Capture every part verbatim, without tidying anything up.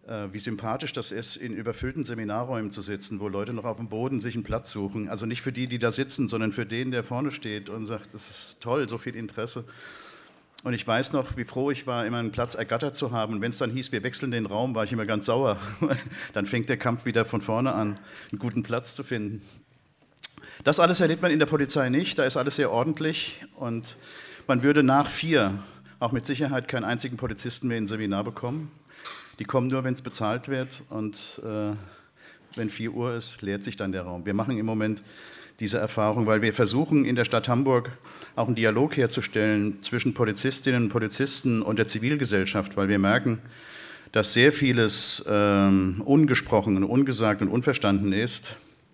wie sympathisch das ist, in überfüllten Seminarräumen zu sitzen, wo Leute noch auf dem Boden sich einen Platz suchen. Also nicht für die, die da sitzen, sondern für den, der vorne steht und sagt, das ist toll, so viel Interesse. Und ich weiß noch, wie froh ich war, immer einen Platz ergattert zu haben. Und wenn es dann hieß, wir wechseln den Raum, war ich immer ganz sauer. Dann fängt der Kampf wieder von vorne an, einen guten Platz zu finden. Das alles erlebt man in der Polizei nicht, da ist alles sehr ordentlich. Und man würde nach vier auch mit Sicherheit keinen einzigen Polizisten mehr ins Seminar bekommen. Die kommen nur, wenn es bezahlt wird. Und äh, wenn vier Uhr ist, leert sich dann der Raum. Wir machen im Moment diese Erfahrung, weil wir versuchen, in der Stadt Hamburg auch einen Dialog herzustellen zwischen Polizistinnen und Polizisten und der Zivilgesellschaft, weil wir merken, dass sehr vieles ähm, ungesprochen und ungesagt und unverstanden ist.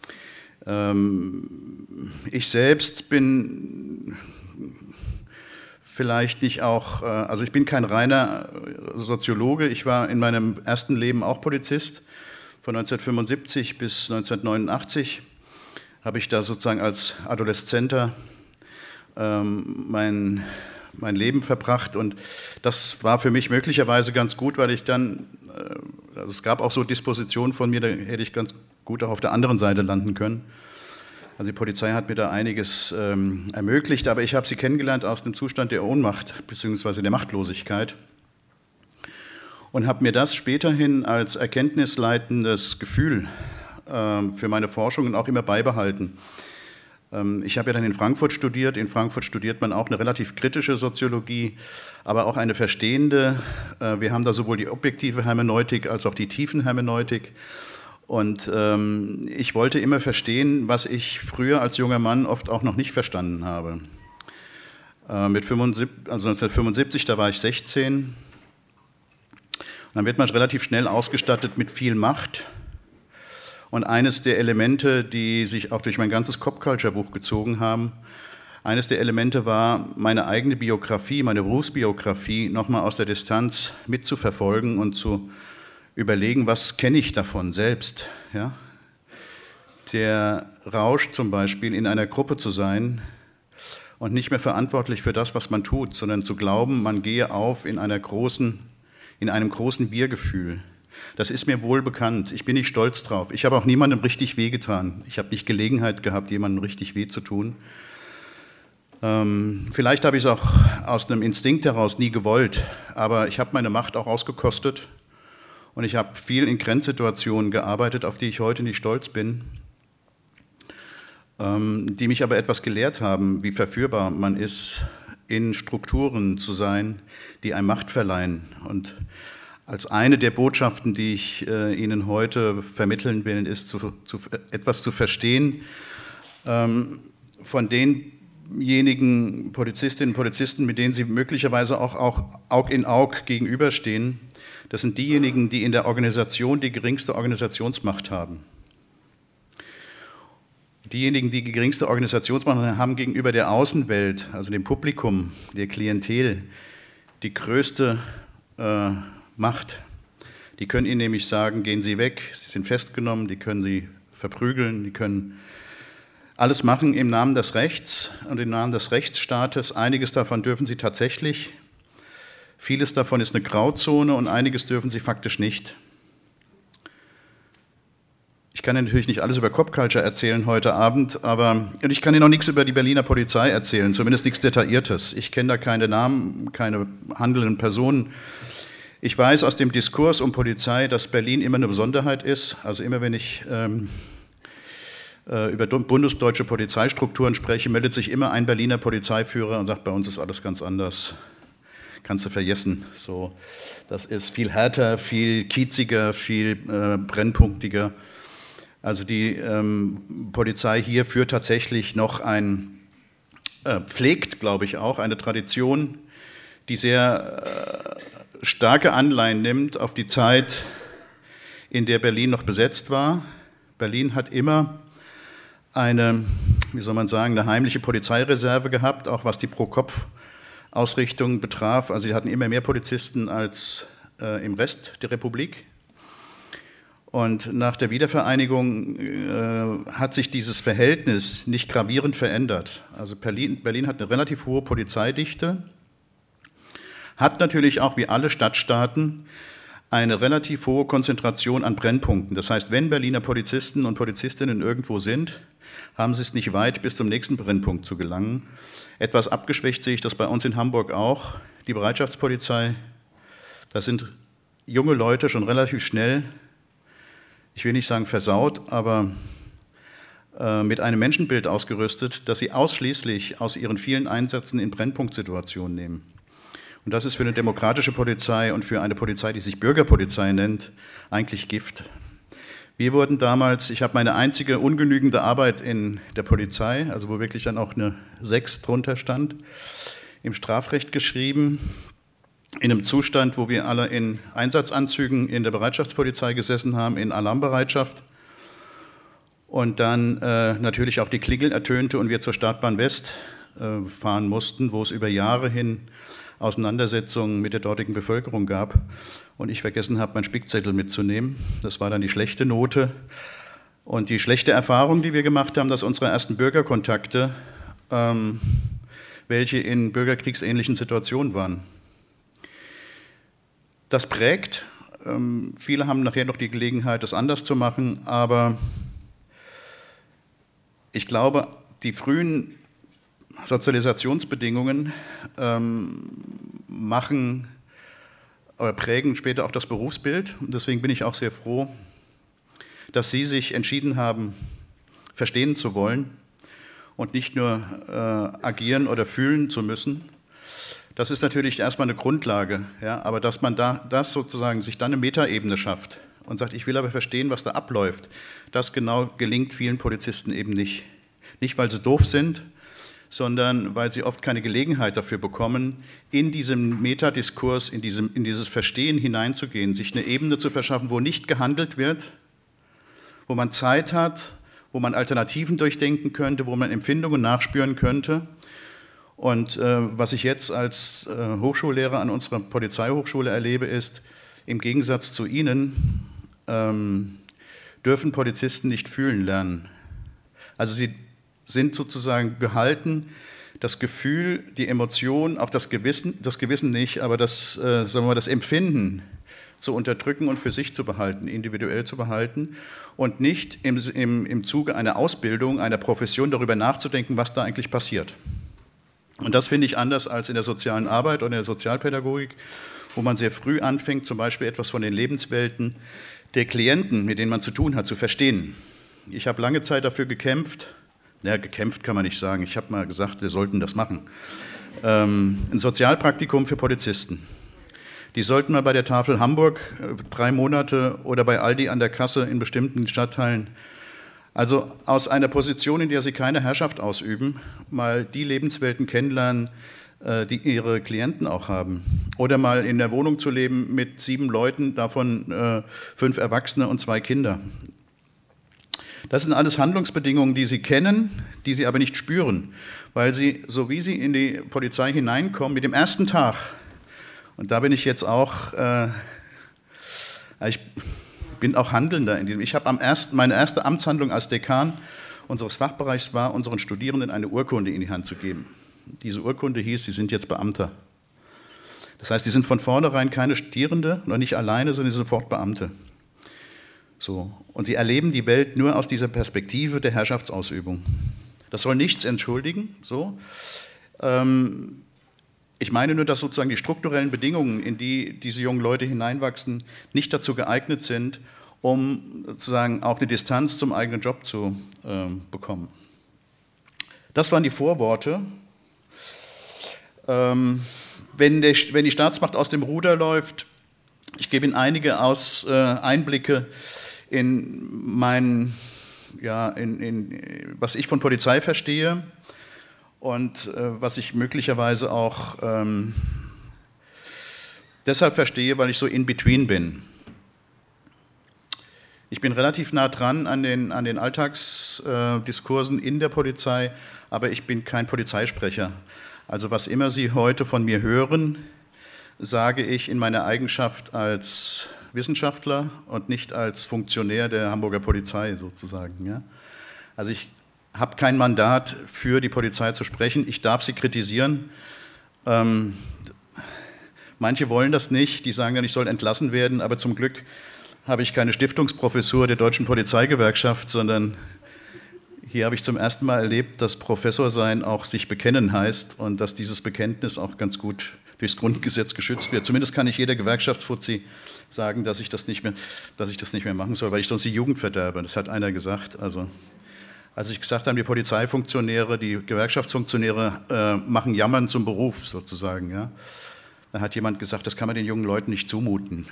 Ähm, ich selbst bin vielleicht nicht auch, äh, also ich bin kein reiner Soziologe, ich war in meinem ersten Leben auch Polizist, von neunzehnhundertfünfundsiebzig bis neunzehnhundertneunundachtzig. Habe ich da sozusagen als Adoleszenter ähm, mein, mein Leben verbracht und das war für mich möglicherweise ganz gut, weil ich dann, äh, also es gab auch so Dispositionen von mir, da hätte ich ganz gut auch auf der anderen Seite landen können. Also die Polizei hat mir da einiges ähm, ermöglicht, aber ich habe sie kennengelernt aus dem Zustand der Ohnmacht bzw. der Machtlosigkeit und habe mir das späterhin als erkenntnisleitendes Gefühl für meine Forschungen auch immer beibehalten. Ich habe ja dann in Frankfurt studiert. In Frankfurt studiert man auch eine relativ kritische Soziologie, aber auch eine verstehende. Wir haben da sowohl die objektive Hermeneutik als auch die Tiefenhermeneutik. Und ich wollte immer verstehen, was ich früher als junger Mann oft auch noch nicht verstanden habe. Mit fünfundsiebzig, also neunzehnhundertfünfundsiebzig, da war ich sechzehn. Und dann wird man relativ schnell ausgestattet mit viel Macht. Und eines der Elemente, die sich auch durch mein ganzes Cop-Culture-Buch gezogen haben, eines der Elemente war, meine eigene Biografie, meine Berufsbiografie nochmal aus der Distanz mitzuverfolgen und zu überlegen, was kenne ich davon selbst. Ja? Der Rausch zum Beispiel, in einer Gruppe zu sein und nicht mehr verantwortlich für das, was man tut, sondern zu glauben, man gehe auf in einer großen, in einem großen Wir-Gefühl. Das ist mir wohl bekannt. Ich bin nicht stolz drauf. Ich habe auch niemandem richtig wehgetan. Ich habe nicht Gelegenheit gehabt, jemandem richtig weh zu tun. Ähm, vielleicht habe ich es auch aus einem Instinkt heraus nie gewollt, aber ich habe meine Macht auch ausgekostet und ich habe viel in Grenzsituationen gearbeitet, auf die ich heute nicht stolz bin, ähm, die mich aber etwas gelehrt haben, wie verführbar man ist, in Strukturen zu sein, die einem Macht verleihen. Und als eine der Botschaften, die ich äh, Ihnen heute vermitteln will, ist, zu, zu, etwas zu verstehen ähm, von denjenigen Polizistinnen und Polizisten, mit denen Sie möglicherweise auch, auch Aug in Aug gegenüberstehen. Das sind diejenigen, die in der Organisation die geringste Organisationsmacht haben. Diejenigen, die die geringste Organisationsmacht haben gegenüber der Außenwelt, also dem Publikum, der Klientel, die größte äh, Macht. Die können Ihnen nämlich sagen, gehen Sie weg, Sie sind festgenommen, die können Sie verprügeln, die können alles machen im Namen des Rechts und im Namen des Rechtsstaates. Einiges davon dürfen Sie tatsächlich, vieles davon ist eine Grauzone und einiges dürfen Sie faktisch nicht. Ich kann Ihnen natürlich nicht alles über Cop-Culture erzählen heute Abend, aber und ich kann Ihnen noch nichts über die Berliner Polizei erzählen, zumindest nichts Detailliertes. Ich kenne da keine Namen, keine handelnden Personen. Ich weiß aus dem Diskurs um Polizei, dass Berlin immer eine Besonderheit ist. Also immer wenn ich ähm, äh, über bundesdeutsche Polizeistrukturen spreche, meldet sich immer ein Berliner Polizeiführer und sagt, bei uns ist alles ganz anders. Kannst du vergessen. So, das ist viel härter, viel kieziger, viel äh, brennpunktiger. Also die ähm, Polizei hier führt tatsächlich noch ein, äh, pflegt, glaube ich auch, eine Tradition, die sehr äh, starke Anleihen nimmt auf die Zeit, in der Berlin noch besetzt war. Berlin hat immer eine, wie soll man sagen, eine heimliche Polizeireserve gehabt, auch was die Pro-Kopf-Ausrichtung betraf. Also sie hatten immer mehr Polizisten als äh, im Rest der Republik. Und nach der Wiedervereinigung äh, hat sich dieses Verhältnis nicht gravierend verändert. Also Berlin, Berlin hat eine relativ hohe Polizeidichte, hat natürlich auch wie alle Stadtstaaten eine relativ hohe Konzentration an Brennpunkten. Das heißt, wenn Berliner Polizisten und Polizistinnen irgendwo sind, haben sie es nicht weit, bis zum nächsten Brennpunkt zu gelangen. Etwas abgeschwächt sehe ich das bei uns in Hamburg auch. Die Bereitschaftspolizei, das sind junge Leute schon relativ schnell, ich will nicht sagen versaut, aber äh, mit einem Menschenbild ausgerüstet, das sie ausschließlich aus ihren vielen Einsätzen in Brennpunktsituationen nehmen. Und das ist für eine demokratische Polizei und für eine Polizei, die sich Bürgerpolizei nennt, eigentlich Gift. Wir wurden damals, ich habe meine einzige ungenügende Arbeit in der Polizei, also wo wirklich dann auch eine sechs drunter stand, im Strafrecht geschrieben, in einem Zustand, wo wir alle in Einsatzanzügen in der Bereitschaftspolizei gesessen haben, in Alarmbereitschaft. Und dann äh, natürlich auch die Klingel ertönte und wir zur Startbahn West äh, fahren mussten, wo es über Jahre hin Auseinandersetzungen mit der dortigen Bevölkerung gab und ich vergessen habe, meinen Spickzettel mitzunehmen. Das war dann die schlechte Note und die schlechte Erfahrung, die wir gemacht haben, dass unsere ersten Bürgerkontakte, ähm, welche in bürgerkriegsähnlichen Situationen waren. Das prägt. Ähm, viele haben nachher noch die Gelegenheit, das anders zu machen, aber ich glaube, die frühen Sozialisationsbedingungen ähm, machen oder prägen später auch das Berufsbild. Und deswegen bin ich auch sehr froh, dass Sie sich entschieden haben, verstehen zu wollen und nicht nur äh, agieren oder fühlen zu müssen. Das ist natürlich erstmal eine Grundlage, ja, aber dass man da das sozusagen sich dann eine Metaebene schafft und sagt, ich will aber verstehen, was da abläuft, das genau gelingt vielen Polizisten eben nicht. Nicht, weil sie doof sind, sondern weil sie oft keine Gelegenheit dafür bekommen, in diesem Metadiskurs, in, diesem, in dieses Verstehen hineinzugehen, sich eine Ebene zu verschaffen, wo nicht gehandelt wird, wo man Zeit hat, wo man Alternativen durchdenken könnte, wo man Empfindungen nachspüren könnte. Und äh, was ich jetzt als äh, Hochschullehrer an unserer Polizeihochschule erlebe, ist, im Gegensatz zu Ihnen ähm, dürfen Polizisten nicht fühlen lernen. Also sie sind sozusagen gehalten, das Gefühl, die Emotion, auch das Gewissen, das Gewissen nicht, aber das, äh, sagen wir mal, das Empfinden zu unterdrücken und für sich zu behalten, individuell zu behalten und nicht im, im, im Zuge einer Ausbildung, einer Profession darüber nachzudenken, was da eigentlich passiert. Und das finde ich anders als in der sozialen Arbeit oder in der Sozialpädagogik, wo man sehr früh anfängt, zum Beispiel etwas von den Lebenswelten der Klienten, mit denen man zu tun hat, zu verstehen. Ich habe lange Zeit dafür gekämpft, ja, gekämpft kann man nicht sagen, ich habe mal gesagt, wir sollten das machen. Ähm, ein Sozialpraktikum für Polizisten. Die sollten mal bei der Tafel Hamburg äh, drei Monate oder bei Aldi an der Kasse in bestimmten Stadtteilen, also aus einer Position, in der sie keine Herrschaft ausüben, mal die Lebenswelten kennenlernen, äh, die ihre Klienten auch haben. Oder mal in der Wohnung zu leben mit sieben Leuten, davon äh, fünf Erwachsene und zwei Kinder. Das sind alles Handlungsbedingungen, die Sie kennen, die Sie aber nicht spüren, weil Sie, so wie Sie in die Polizei hineinkommen, mit dem ersten Tag, und da bin ich jetzt auch, äh, ich bin auch Handelnder in diesem, ich habe am ersten, meine erste Amtshandlung als Dekan unseres Fachbereichs war, unseren Studierenden eine Urkunde in die Hand zu geben. Diese Urkunde hieß, sie sind jetzt Beamter. Das heißt, die sind von vornherein keine Studierende, noch nicht alleine, sondern sie sind sofort Beamte. So. Und sie erleben die Welt nur aus dieser Perspektive der Herrschaftsausübung. Das soll nichts entschuldigen. So. Ähm, ich meine nur, dass sozusagen die strukturellen Bedingungen, in die diese jungen Leute hineinwachsen, nicht dazu geeignet sind, um sozusagen auch eine Distanz zum eigenen Job zu ähm, bekommen. Das waren die Vorworte. Ähm, wenn, der, wenn die Staatsmacht aus dem Ruder läuft, ich gebe Ihnen einige aus, äh, Einblicke in mein, ja, in, in, was ich von Polizei verstehe und äh, was ich möglicherweise auch ähm, deshalb verstehe, weil ich so in between bin. Ich bin relativ nah dran an den, an den Alltagsdiskursen in der Polizei, aber ich bin kein Polizeisprecher. Also was immer Sie heute von mir hören, sage ich in meiner Eigenschaft als Wissenschaftler und nicht als Funktionär der Hamburger Polizei sozusagen. Ja? Also ich habe kein Mandat für die Polizei zu sprechen, ich darf sie kritisieren. Ähm, Manche wollen das nicht, die sagen dann, ich soll entlassen werden, aber zum Glück habe ich keine Stiftungsprofessur der Deutschen Polizeigewerkschaft, sondern hier habe ich zum ersten Mal erlebt, dass Professor sein auch sich bekennen heißt und dass dieses Bekenntnis auch ganz gut durchs Grundgesetz geschützt wird. Zumindest kann nicht jeder Gewerkschaftsfuzzi sagen, dass ich das nicht mehr, dass ich das nicht mehr machen soll, weil ich sonst die Jugend verderbe. Das hat einer gesagt. Also, als ich gesagt habe, die Polizeifunktionäre, die Gewerkschaftsfunktionäre äh, machen Jammern zum Beruf sozusagen. Ja. Da hat jemand gesagt, das kann man den jungen Leuten nicht zumuten.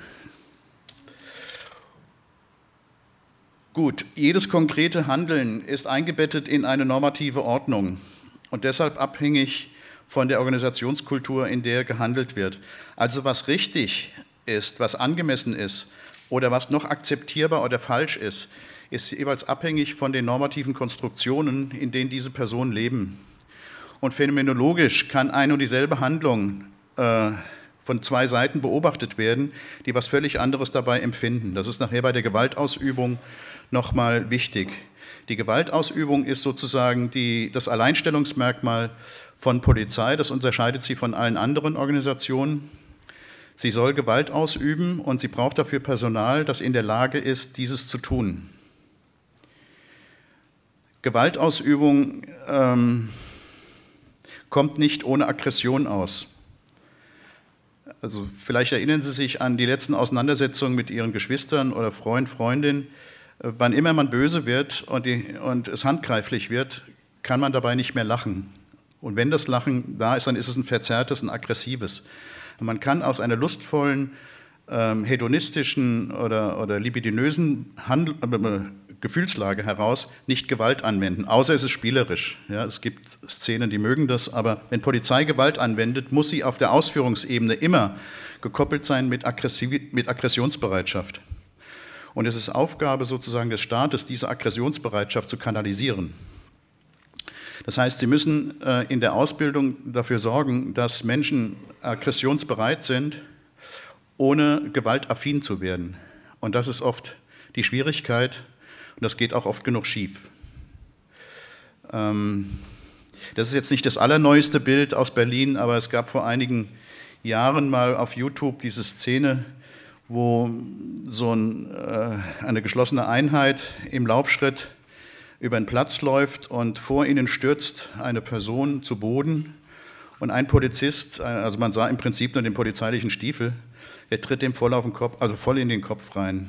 Gut, jedes konkrete Handeln ist eingebettet in eine normative Ordnung und deshalb abhängig von der Organisationskultur, in der gehandelt wird. Also was richtig ist, was angemessen ist oder was noch akzeptierbar oder falsch ist, ist jeweils abhängig von den normativen Konstruktionen, in denen diese Personen leben. Und phänomenologisch kann eine und dieselbe Handlung äh, von zwei Seiten beobachtet werden, die was völlig anderes dabei empfinden. Das ist nachher bei der Gewaltausübung nochmal wichtig. Die Gewaltausübung ist sozusagen die, das Alleinstellungsmerkmal von Polizei, das unterscheidet sie von allen anderen Organisationen. Sie soll Gewalt ausüben und sie braucht dafür Personal, das in der Lage ist, dieses zu tun. Gewaltausübung ähm, kommt nicht ohne Aggression aus. Also vielleicht erinnern Sie sich an die letzten Auseinandersetzungen mit Ihren Geschwistern oder Freund, Freundin. Wann immer man böse wird und, die, und es handgreiflich wird, kann man dabei nicht mehr lachen. Und wenn das Lachen da ist, dann ist es ein verzerrtes, ein aggressives. Und man kann aus einer lustvollen, ähm, hedonistischen oder, oder libidinösen Handel, äh, Gefühlslage heraus nicht Gewalt anwenden, außer es ist spielerisch. Ja, es gibt Szenen, die mögen das, aber wenn Polizei Gewalt anwendet, muss sie auf der Ausführungsebene immer gekoppelt sein mit, Aggressiv- mit Aggressionsbereitschaft. Und es ist Aufgabe sozusagen des Staates, diese Aggressionsbereitschaft zu kanalisieren. Das heißt, sie müssen äh, in der Ausbildung dafür sorgen, dass Menschen aggressionsbereit sind, ohne gewaltaffin zu werden. Und das ist oft die Schwierigkeit und das geht auch oft genug schief. Ähm, das ist jetzt nicht das allerneueste Bild aus Berlin, aber es gab vor einigen Jahren mal auf YouTube diese Szene, wo so ein, äh, eine geschlossene Einheit im Laufschritt über einen Platz läuft und vor ihnen stürzt eine Person zu Boden und ein Polizist, also man sah im Prinzip nur den polizeilichen Stiefel, der tritt dem voll auf den Kopf, also voll in den Kopf rein.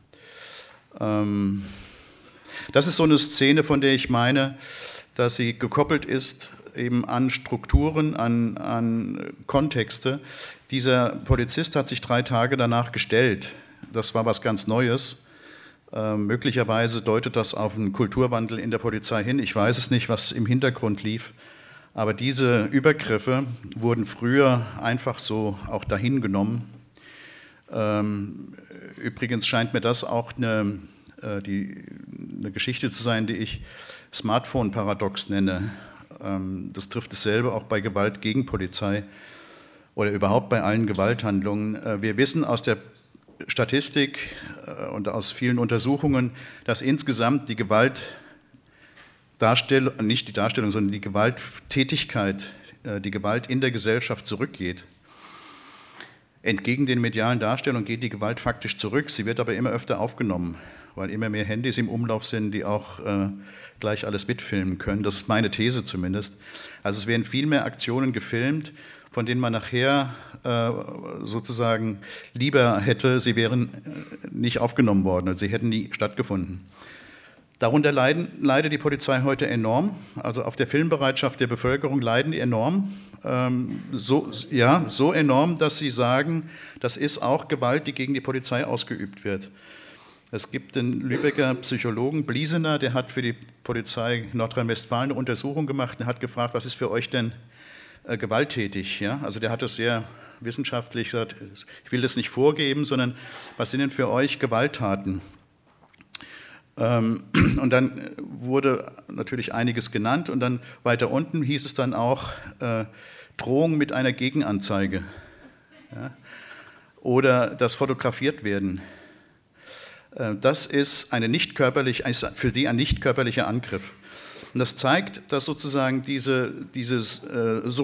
Ähm, das ist so eine Szene, von der ich meine, dass sie gekoppelt ist eben an Strukturen, an, an Kontexte. Dieser Polizist hat sich drei Tage danach gestellt. Das war was ganz Neues. Äh, möglicherweise deutet das auf einen Kulturwandel in der Polizei hin. Ich weiß es nicht, was im Hintergrund lief. Aber diese Übergriffe wurden früher einfach so auch dahin genommen. Ähm, übrigens scheint mir das auch eine, äh, die, eine Geschichte zu sein, die ich Smartphone-Paradox nenne. Ähm, das trifft dasselbe auch bei Gewalt gegen Polizei oder überhaupt bei allen Gewalthandlungen. Äh, wir wissen aus der Statistik äh, und aus vielen Untersuchungen, dass insgesamt die Gewaltdarstellung, nicht die Darstellung, sondern die Gewalttätigkeit, äh, die Gewalt in der Gesellschaft zurückgeht. Entgegen den medialen Darstellungen geht die Gewalt faktisch zurück, sie wird aber immer öfter aufgenommen, weil immer mehr Handys im Umlauf sind, die auch äh, gleich alles mitfilmen können. Das ist meine These zumindest. Also es werden viel mehr Aktionen gefilmt, von denen man nachher äh, sozusagen lieber hätte, sie wären nicht aufgenommen worden, also sie hätten nie stattgefunden. Darunter leiden, leidet die Polizei heute enorm, also auf der Filmbereitschaft der Bevölkerung leiden die enorm, ähm, so, ja, so enorm, dass sie sagen, das ist auch Gewalt, die gegen die Polizei ausgeübt wird. Es gibt den Lübecker Psychologen Bliesener, der hat für die Polizei Nordrhein-Westfalen eine Untersuchung gemacht und hat gefragt, was ist für euch denn äh, gewalttätig? Ja? Also der hat das sehr wissenschaftlich gesagt, ich will das nicht vorgeben, sondern was sind denn für euch Gewalttaten? Ähm, und dann wurde natürlich einiges genannt und dann weiter unten hieß es dann auch äh, Drohung mit einer Gegenanzeige, ja? Oder das fotografiert werden. Das ist eine nicht körperlich, für sie ein nicht körperlicher Angriff. Und das zeigt, dass sozusagen diese, dieses äh, so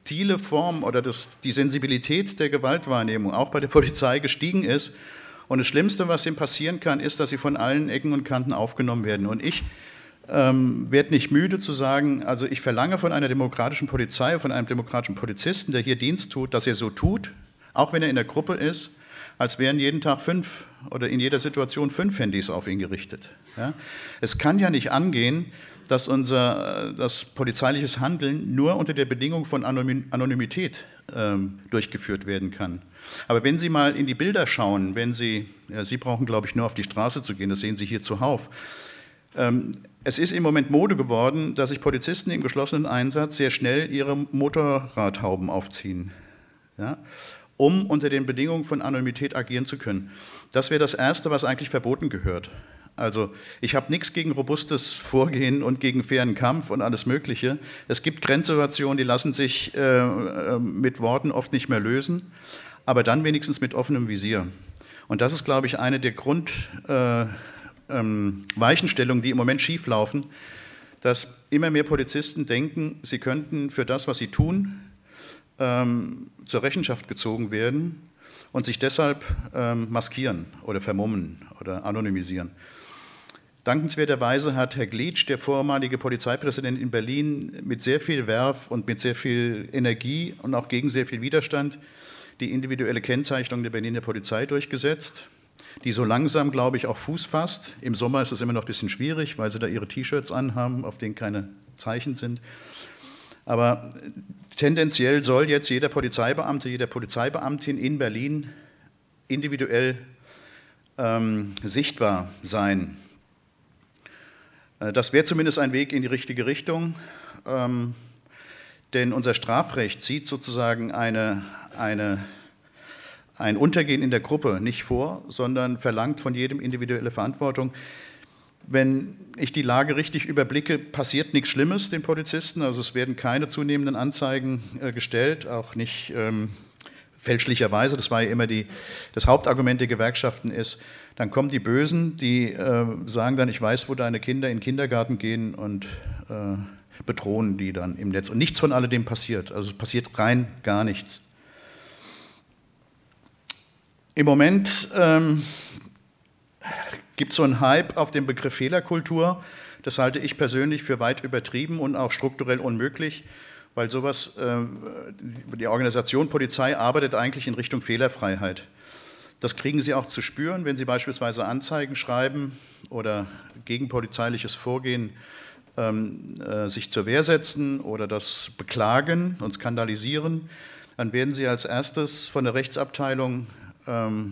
subtile Form oder das, die Sensibilität der Gewaltwahrnehmung auch bei der Polizei gestiegen ist. Und das Schlimmste, was ihm passieren kann, ist, dass sie von allen Ecken und Kanten aufgenommen werden. Und ich ähm, werde nicht müde zu sagen, also ich verlange von einer demokratischen Polizei, von einem demokratischen Polizisten, der hier Dienst tut, dass er so tut, auch wenn er in der Gruppe ist, als wären jeden Tag fünf oder in jeder Situation fünf Handys auf ihn gerichtet. Ja? Es kann ja nicht angehen, dass unser das polizeiliches Handeln nur unter der Bedingung von Anonymität ähm, durchgeführt werden kann. Aber wenn Sie mal in die Bilder schauen, wenn Sie, ja, Sie brauchen, glaube ich, nur auf die Straße zu gehen, das sehen Sie hier zuhauf. Ähm, es ist im Moment Mode geworden, dass sich Polizisten im geschlossenen Einsatz sehr schnell ihre Motorradhauben aufziehen. Ja? Um unter den Bedingungen von Anonymität agieren zu können. Das wäre das Erste, was eigentlich verboten gehört. Also ich habe nichts gegen robustes Vorgehen und gegen fairen Kampf und alles Mögliche. Es gibt Grenzsituationen, die lassen sich äh, mit Worten oft nicht mehr lösen, aber dann wenigstens mit offenem Visier. Und das ist, glaube ich, eine der Grundweichenstellungen, äh, ähm, die im Moment schieflaufen, dass immer mehr Polizisten denken, sie könnten für das, was sie tun, Ähm, zur Rechenschaft gezogen werden und sich deshalb ähm, maskieren oder vermummen oder anonymisieren. Dankenswerterweise hat Herr Glitsch, der vormalige Polizeipräsident in Berlin, mit sehr viel Werf und mit sehr viel Energie und auch gegen sehr viel Widerstand die individuelle Kennzeichnung der Berliner Polizei durchgesetzt, die so langsam, glaube ich, auch Fuß fasst. Im Sommer ist es immer noch ein bisschen schwierig, weil sie da ihre T-Shirts anhaben, auf denen keine Zeichen sind. Aber tendenziell soll jetzt jeder Polizeibeamte, jede Polizeibeamtin in Berlin individuell ähm, sichtbar sein. Das wäre zumindest ein Weg in die richtige Richtung, ähm, denn unser Strafrecht sieht sozusagen eine, eine, ein Untergehen in der Gruppe nicht vor, sondern verlangt von jedem individuelle Verantwortung. Wenn ich die Lage richtig überblicke, passiert nichts Schlimmes den Polizisten, also es werden keine zunehmenden Anzeigen äh, gestellt, auch nicht ähm, fälschlicherweise, das war ja immer die, das Hauptargument der Gewerkschaften ist, dann kommen die Bösen, die äh, sagen dann, ich weiß, wo deine Kinder in den Kindergarten gehen und äh, bedrohen die dann im Netz. Und nichts von alledem passiert, also es passiert rein gar nichts. Im Moment ähm, gibt es so einen Hype auf den Begriff Fehlerkultur. Das halte ich persönlich für weit übertrieben und auch strukturell unmöglich, weil sowas, äh, die Organisation Polizei arbeitet eigentlich in Richtung Fehlerfreiheit. Das kriegen Sie auch zu spüren, wenn Sie beispielsweise Anzeigen schreiben oder gegen polizeiliches Vorgehen ähm, äh, sich zur Wehr setzen oder das beklagen und skandalisieren. Dann werden Sie als erstes von der Rechtsabteilung ähm,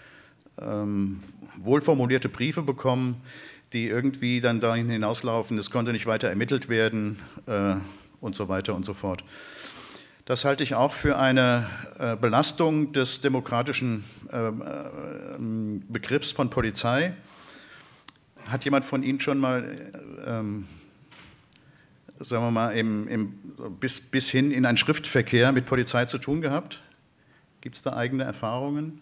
ähm, wohlformulierte Briefe bekommen, die irgendwie dann dahin hinauslaufen, es konnte nicht weiter ermittelt werden äh, und so weiter und so fort. Das halte ich auch für eine äh, Belastung des demokratischen äh, äh, Begriffs von Polizei. Hat jemand von Ihnen schon mal, ähm, sagen wir mal, im, im, bis, bis hin in einen Schriftverkehr mit Polizei zu tun gehabt? Gibt es da eigene Erfahrungen?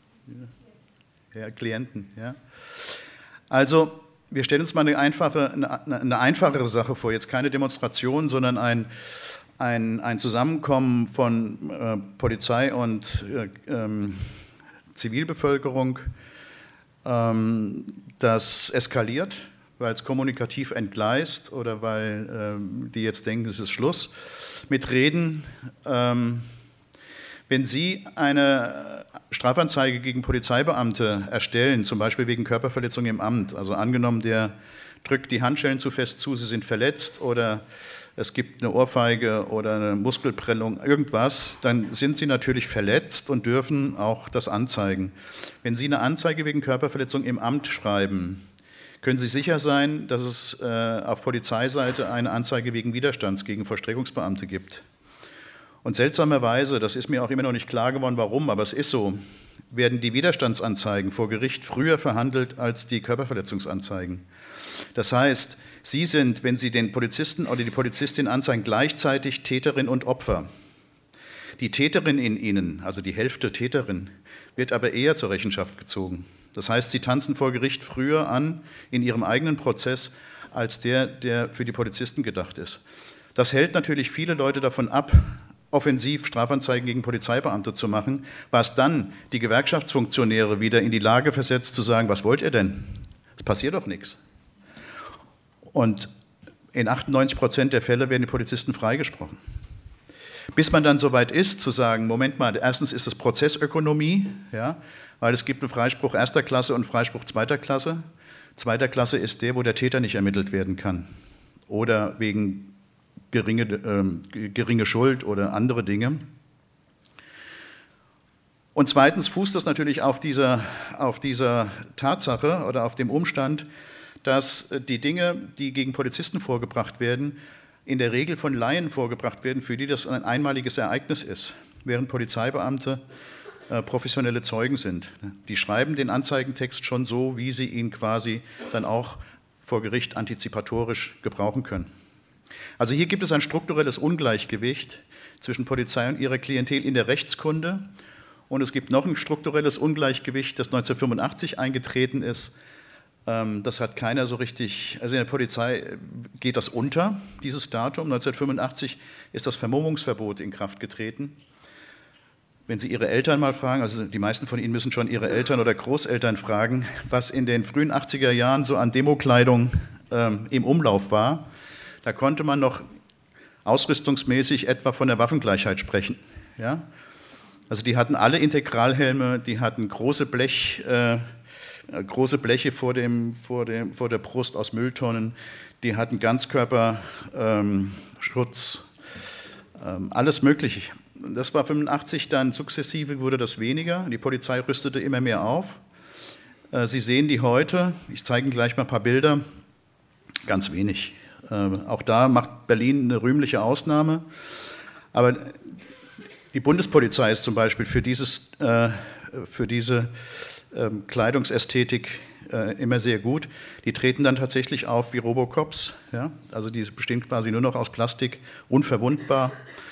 Ja, Klienten, ja. Also, wir stellen uns mal eine, einfache, eine, eine einfachere Sache vor, jetzt keine Demonstration, sondern ein, ein, ein Zusammenkommen von äh, Polizei und äh, ähm, Zivilbevölkerung, ähm, das eskaliert, weil es kommunikativ entgleist oder weil ähm, die jetzt denken, es ist Schluss mit Reden. Ähm, Wenn Sie eine Strafanzeige gegen Polizeibeamte erstellen, zum Beispiel wegen Körperverletzung im Amt, also angenommen, der drückt die Handschellen zu fest zu, Sie sind verletzt oder es gibt eine Ohrfeige oder eine Muskelprellung, irgendwas, dann sind Sie natürlich verletzt und dürfen auch das anzeigen. Wenn Sie eine Anzeige wegen Körperverletzung im Amt schreiben, können Sie sicher sein, dass es äh, auf Polizeiseite eine Anzeige wegen Widerstands gegen Vollstreckungsbeamte gibt. Und seltsamerweise, das ist mir auch immer noch nicht klar geworden, warum, aber es ist so, werden die Widerstandsanzeigen vor Gericht früher verhandelt als die Körperverletzungsanzeigen. Das heißt, Sie sind, wenn Sie den Polizisten oder die Polizistin anzeigen, gleichzeitig Täterin und Opfer. Die Täterin in Ihnen, also die Hälfte Täterin, wird aber eher zur Rechenschaft gezogen. Das heißt, Sie tanzen vor Gericht früher an in Ihrem eigenen Prozess als der, der für die Polizisten gedacht ist. Das hält natürlich viele Leute davon ab, offensiv Strafanzeigen gegen Polizeibeamte zu machen, was dann die Gewerkschaftsfunktionäre wieder in die Lage versetzt zu sagen, was wollt ihr denn? Es passiert doch nichts. Und in achtundneunzig Prozent der Fälle werden die Polizisten freigesprochen. Bis man dann so weit ist, zu sagen, Moment mal, erstens ist das Prozessökonomie, ja, weil es gibt einen Freispruch erster Klasse und einen Freispruch zweiter Klasse. Zweiter Klasse ist der, wo der Täter nicht ermittelt werden kann oder wegen geringe, äh, geringe Schuld oder andere Dinge. Und zweitens fußt das natürlich auf dieser, auf dieser Tatsache oder auf dem Umstand, dass die Dinge, die gegen Polizisten vorgebracht werden, in der Regel von Laien vorgebracht werden, für die das ein einmaliges Ereignis ist, während Polizeibeamte äh, professionelle Zeugen sind. Die schreiben den Anzeigentext schon so, wie sie ihn quasi dann auch vor Gericht antizipatorisch gebrauchen können. Also hier gibt es ein strukturelles Ungleichgewicht zwischen Polizei und ihrer Klientel in der Rechtskunde und es gibt noch ein strukturelles Ungleichgewicht, das neunzehnhundertfünfundachtzig eingetreten ist. Das hat keiner so richtig, also in der Polizei geht das unter, dieses Datum. neunzehnhundertfünfundachtzig ist das Vermummungsverbot in Kraft getreten. Wenn Sie Ihre Eltern mal fragen, also die meisten von Ihnen müssen schon Ihre Eltern oder Großeltern fragen, was in den frühen achtziger Jahren so an Demokleidung ähm, im Umlauf war, da konnte man noch ausrüstungsmäßig etwa von der Waffengleichheit sprechen. Ja? Also die hatten alle Integralhelme, die hatten große, Blech, äh, große Bleche vor, dem, vor, dem, vor der Brust aus Mülltonnen, die hatten Ganzkörperschutz, ähm, ähm, alles Mögliche. Das war fünfundachtzig, dann sukzessive wurde das weniger, die Polizei rüstete immer mehr auf. Äh, Sie sehen die heute, ich zeige Ihnen gleich mal ein paar Bilder, ganz wenig. Auch da macht Berlin eine rühmliche Ausnahme. Aber die Bundespolizei ist zum Beispiel für, dieses, für diese Kleidungsästhetik immer sehr gut. Die treten dann tatsächlich auf wie Robocops. Ja? Also die bestehen quasi nur noch aus Plastik, unverwundbar.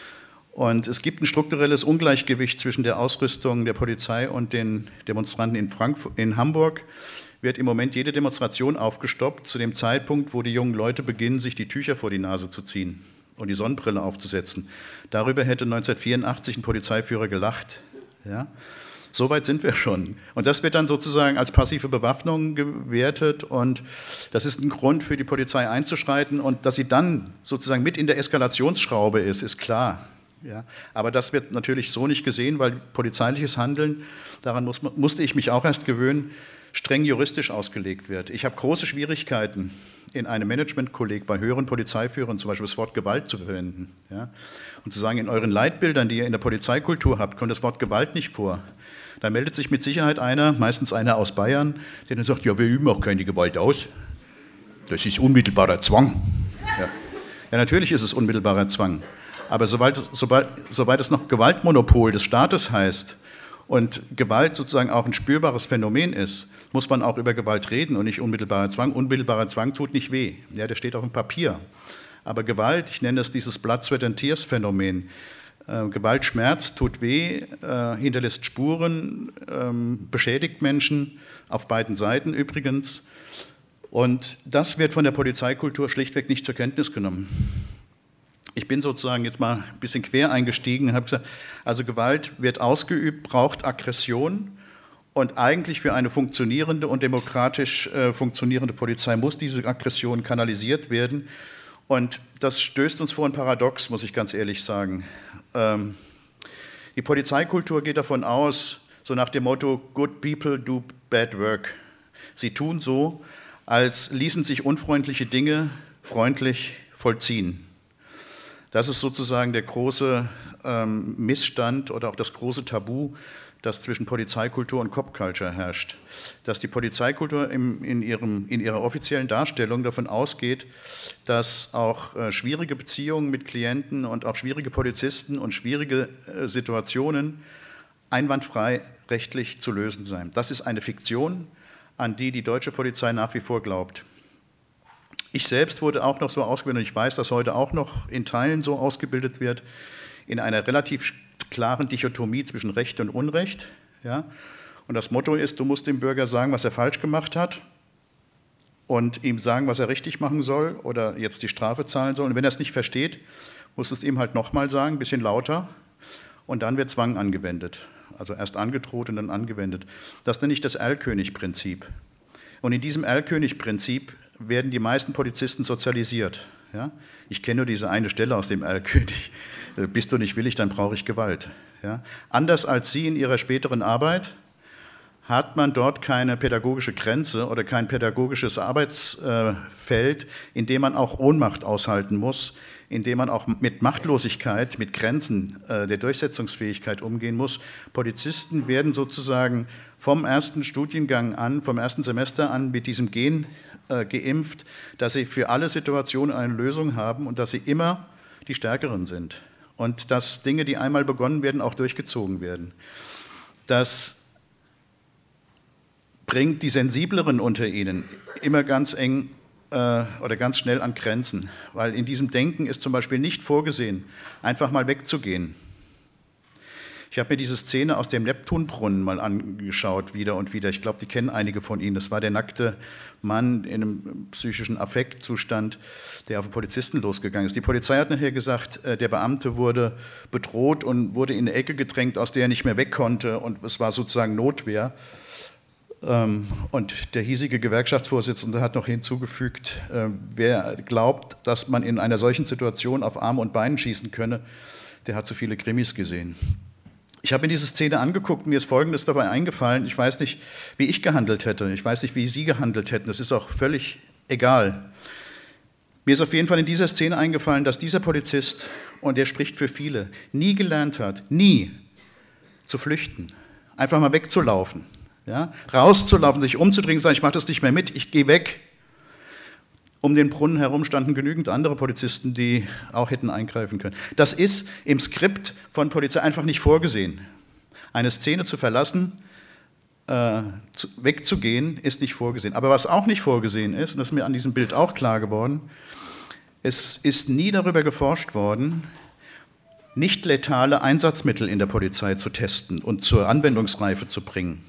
Und es gibt ein strukturelles Ungleichgewicht zwischen der Ausrüstung der Polizei und den Demonstranten in Frankfurt, in Hamburg. Wird im Moment jede Demonstration aufgestoppt, zu dem Zeitpunkt, wo die jungen Leute beginnen, sich die Tücher vor die Nase zu ziehen und die Sonnenbrille aufzusetzen. Darüber hätte neunzehnhundertvierundachtzig ein Polizeiführer gelacht. Ja? So weit sind wir schon. Und das wird dann sozusagen als passive Bewaffnung gewertet und das ist ein Grund für die Polizei einzuschreiten und dass sie dann sozusagen mit in der Eskalationsschraube ist, ist klar. Ja, aber das wird natürlich so nicht gesehen, weil polizeiliches Handeln, daran muss, musste ich mich auch erst gewöhnen, streng juristisch ausgelegt wird. Ich habe große Schwierigkeiten, in einem Managementkolleg bei höheren Polizeiführern zum Beispiel das Wort Gewalt zu verwenden. Ja? Und zu sagen, in euren Leitbildern, die ihr in der Polizeikultur habt, kommt das Wort Gewalt nicht vor. Da meldet sich mit Sicherheit einer, meistens einer aus Bayern, der dann sagt, ja, wir üben auch keine Gewalt aus. Das ist unmittelbarer Zwang. Ja, ja natürlich ist es unmittelbarer Zwang. Aber sobald, sobald, sobald es noch Gewaltmonopol des Staates heißt und Gewalt sozusagen auch ein spürbares Phänomen ist, muss man auch über Gewalt reden und nicht unmittelbarer Zwang. Unmittelbarer Zwang tut nicht weh, ja, der steht auf dem Papier. Aber Gewalt, ich nenne das dieses Blood, Sweat and Tears Phänomen, äh, Gewalt schmerzt, tut weh, äh, hinterlässt Spuren, äh, beschädigt Menschen, auf beiden Seiten übrigens. Und das wird von der Polizeikultur schlichtweg nicht zur Kenntnis genommen. Ich bin sozusagen jetzt mal ein bisschen quer eingestiegen und habe gesagt, also Gewalt wird ausgeübt, braucht Aggression und eigentlich für eine funktionierende und demokratisch äh, funktionierende Polizei muss diese Aggression kanalisiert werden und das stößt uns vor ein Paradox, muss ich ganz ehrlich sagen. Ähm, die Polizeikultur geht davon aus, so nach dem Motto, good people do bad work. Sie tun so, als ließen sich unfreundliche Dinge freundlich vollziehen. Das ist sozusagen der große ähm, Missstand oder auch das große Tabu, das zwischen Polizeikultur und Cop-Culture herrscht. Dass die Polizeikultur im, in, ihrem, in ihrer offiziellen Darstellung davon ausgeht, dass auch äh, schwierige Beziehungen mit Klienten und auch schwierige Polizisten und schwierige äh, Situationen einwandfrei rechtlich zu lösen seien. Das ist eine Fiktion, an die die deutsche Polizei nach wie vor glaubt. Ich selbst wurde auch noch so ausgebildet, und ich weiß, dass heute auch noch in Teilen so ausgebildet wird, in einer relativ klaren Dichotomie zwischen Recht und Unrecht. Ja? Und das Motto ist, du musst dem Bürger sagen, was er falsch gemacht hat und ihm sagen, was er richtig machen soll oder jetzt die Strafe zahlen soll. Und wenn er es nicht versteht, muss es ihm halt nochmal sagen, ein bisschen lauter, und dann wird Zwang angewendet. Also erst angedroht und dann angewendet. Das nenne ich das Erlkönig-Prinzip. Und in diesem Erlkönig-Prinzip werden die meisten Polizisten sozialisiert. Ja? Ich kenne nur diese eine Stelle aus dem Erlkönig. Bist du nicht willig, dann brauche ich Gewalt. Ja? Anders als Sie in Ihrer späteren Arbeit hat man dort keine pädagogische Grenze oder kein pädagogisches Arbeitsfeld, in dem man auch Ohnmacht aushalten muss, in dem man auch mit Machtlosigkeit, mit Grenzen der Durchsetzungsfähigkeit umgehen muss. Polizisten werden sozusagen vom ersten Studiengang an, vom ersten Semester an mit diesem Gen äh, geimpft, dass sie für alle Situationen eine Lösung haben und dass sie immer die Stärkeren sind. Und dass Dinge, die einmal begonnen werden, auch durchgezogen werden. Das bringt die Sensibleren unter ihnen immer ganz eng äh, oder ganz schnell an Grenzen, weil in diesem Denken ist zum Beispiel nicht vorgesehen, einfach mal wegzugehen. Ich habe mir diese Szene aus dem Neptunbrunnen mal angeschaut, wieder und wieder. Ich glaube, die kennen einige von Ihnen. Das war der nackte Mann in einem psychischen Affektzustand, der auf den Polizisten losgegangen ist. Die Polizei hat nachher gesagt, der Beamte wurde bedroht und wurde in eine Ecke gedrängt, aus der er nicht mehr weg konnte. Und es war sozusagen Notwehr. Und der hiesige Gewerkschaftsvorsitzende hat noch hinzugefügt, wer glaubt, dass man in einer solchen Situation auf Arme und Beinen schießen könne, der hat zu viele Krimis gesehen. Ich habe mir diese Szene angeguckt, mir ist Folgendes dabei eingefallen. Ich weiß nicht, wie ich gehandelt hätte. Ich weiß nicht, wie Sie gehandelt hätten. Das ist auch völlig egal. Mir ist auf jeden Fall in dieser Szene eingefallen, dass dieser Polizist, und der spricht für viele, nie gelernt hat, nie zu flüchten, einfach mal wegzulaufen, ja? Rauszulaufen, sich umzudrehen, sagen, ich mache das nicht mehr mit, ich gehe weg. Um den Brunnen herum standen genügend andere Polizisten, die auch hätten eingreifen können. Das ist im Skript von Polizei einfach nicht vorgesehen. Eine Szene zu verlassen, äh, zu, wegzugehen, ist nicht vorgesehen. Aber was auch nicht vorgesehen ist, und das ist mir an diesem Bild auch klar geworden, es ist nie darüber geforscht worden, nicht letale Einsatzmittel in der Polizei zu testen und zur Anwendungsreife zu bringen.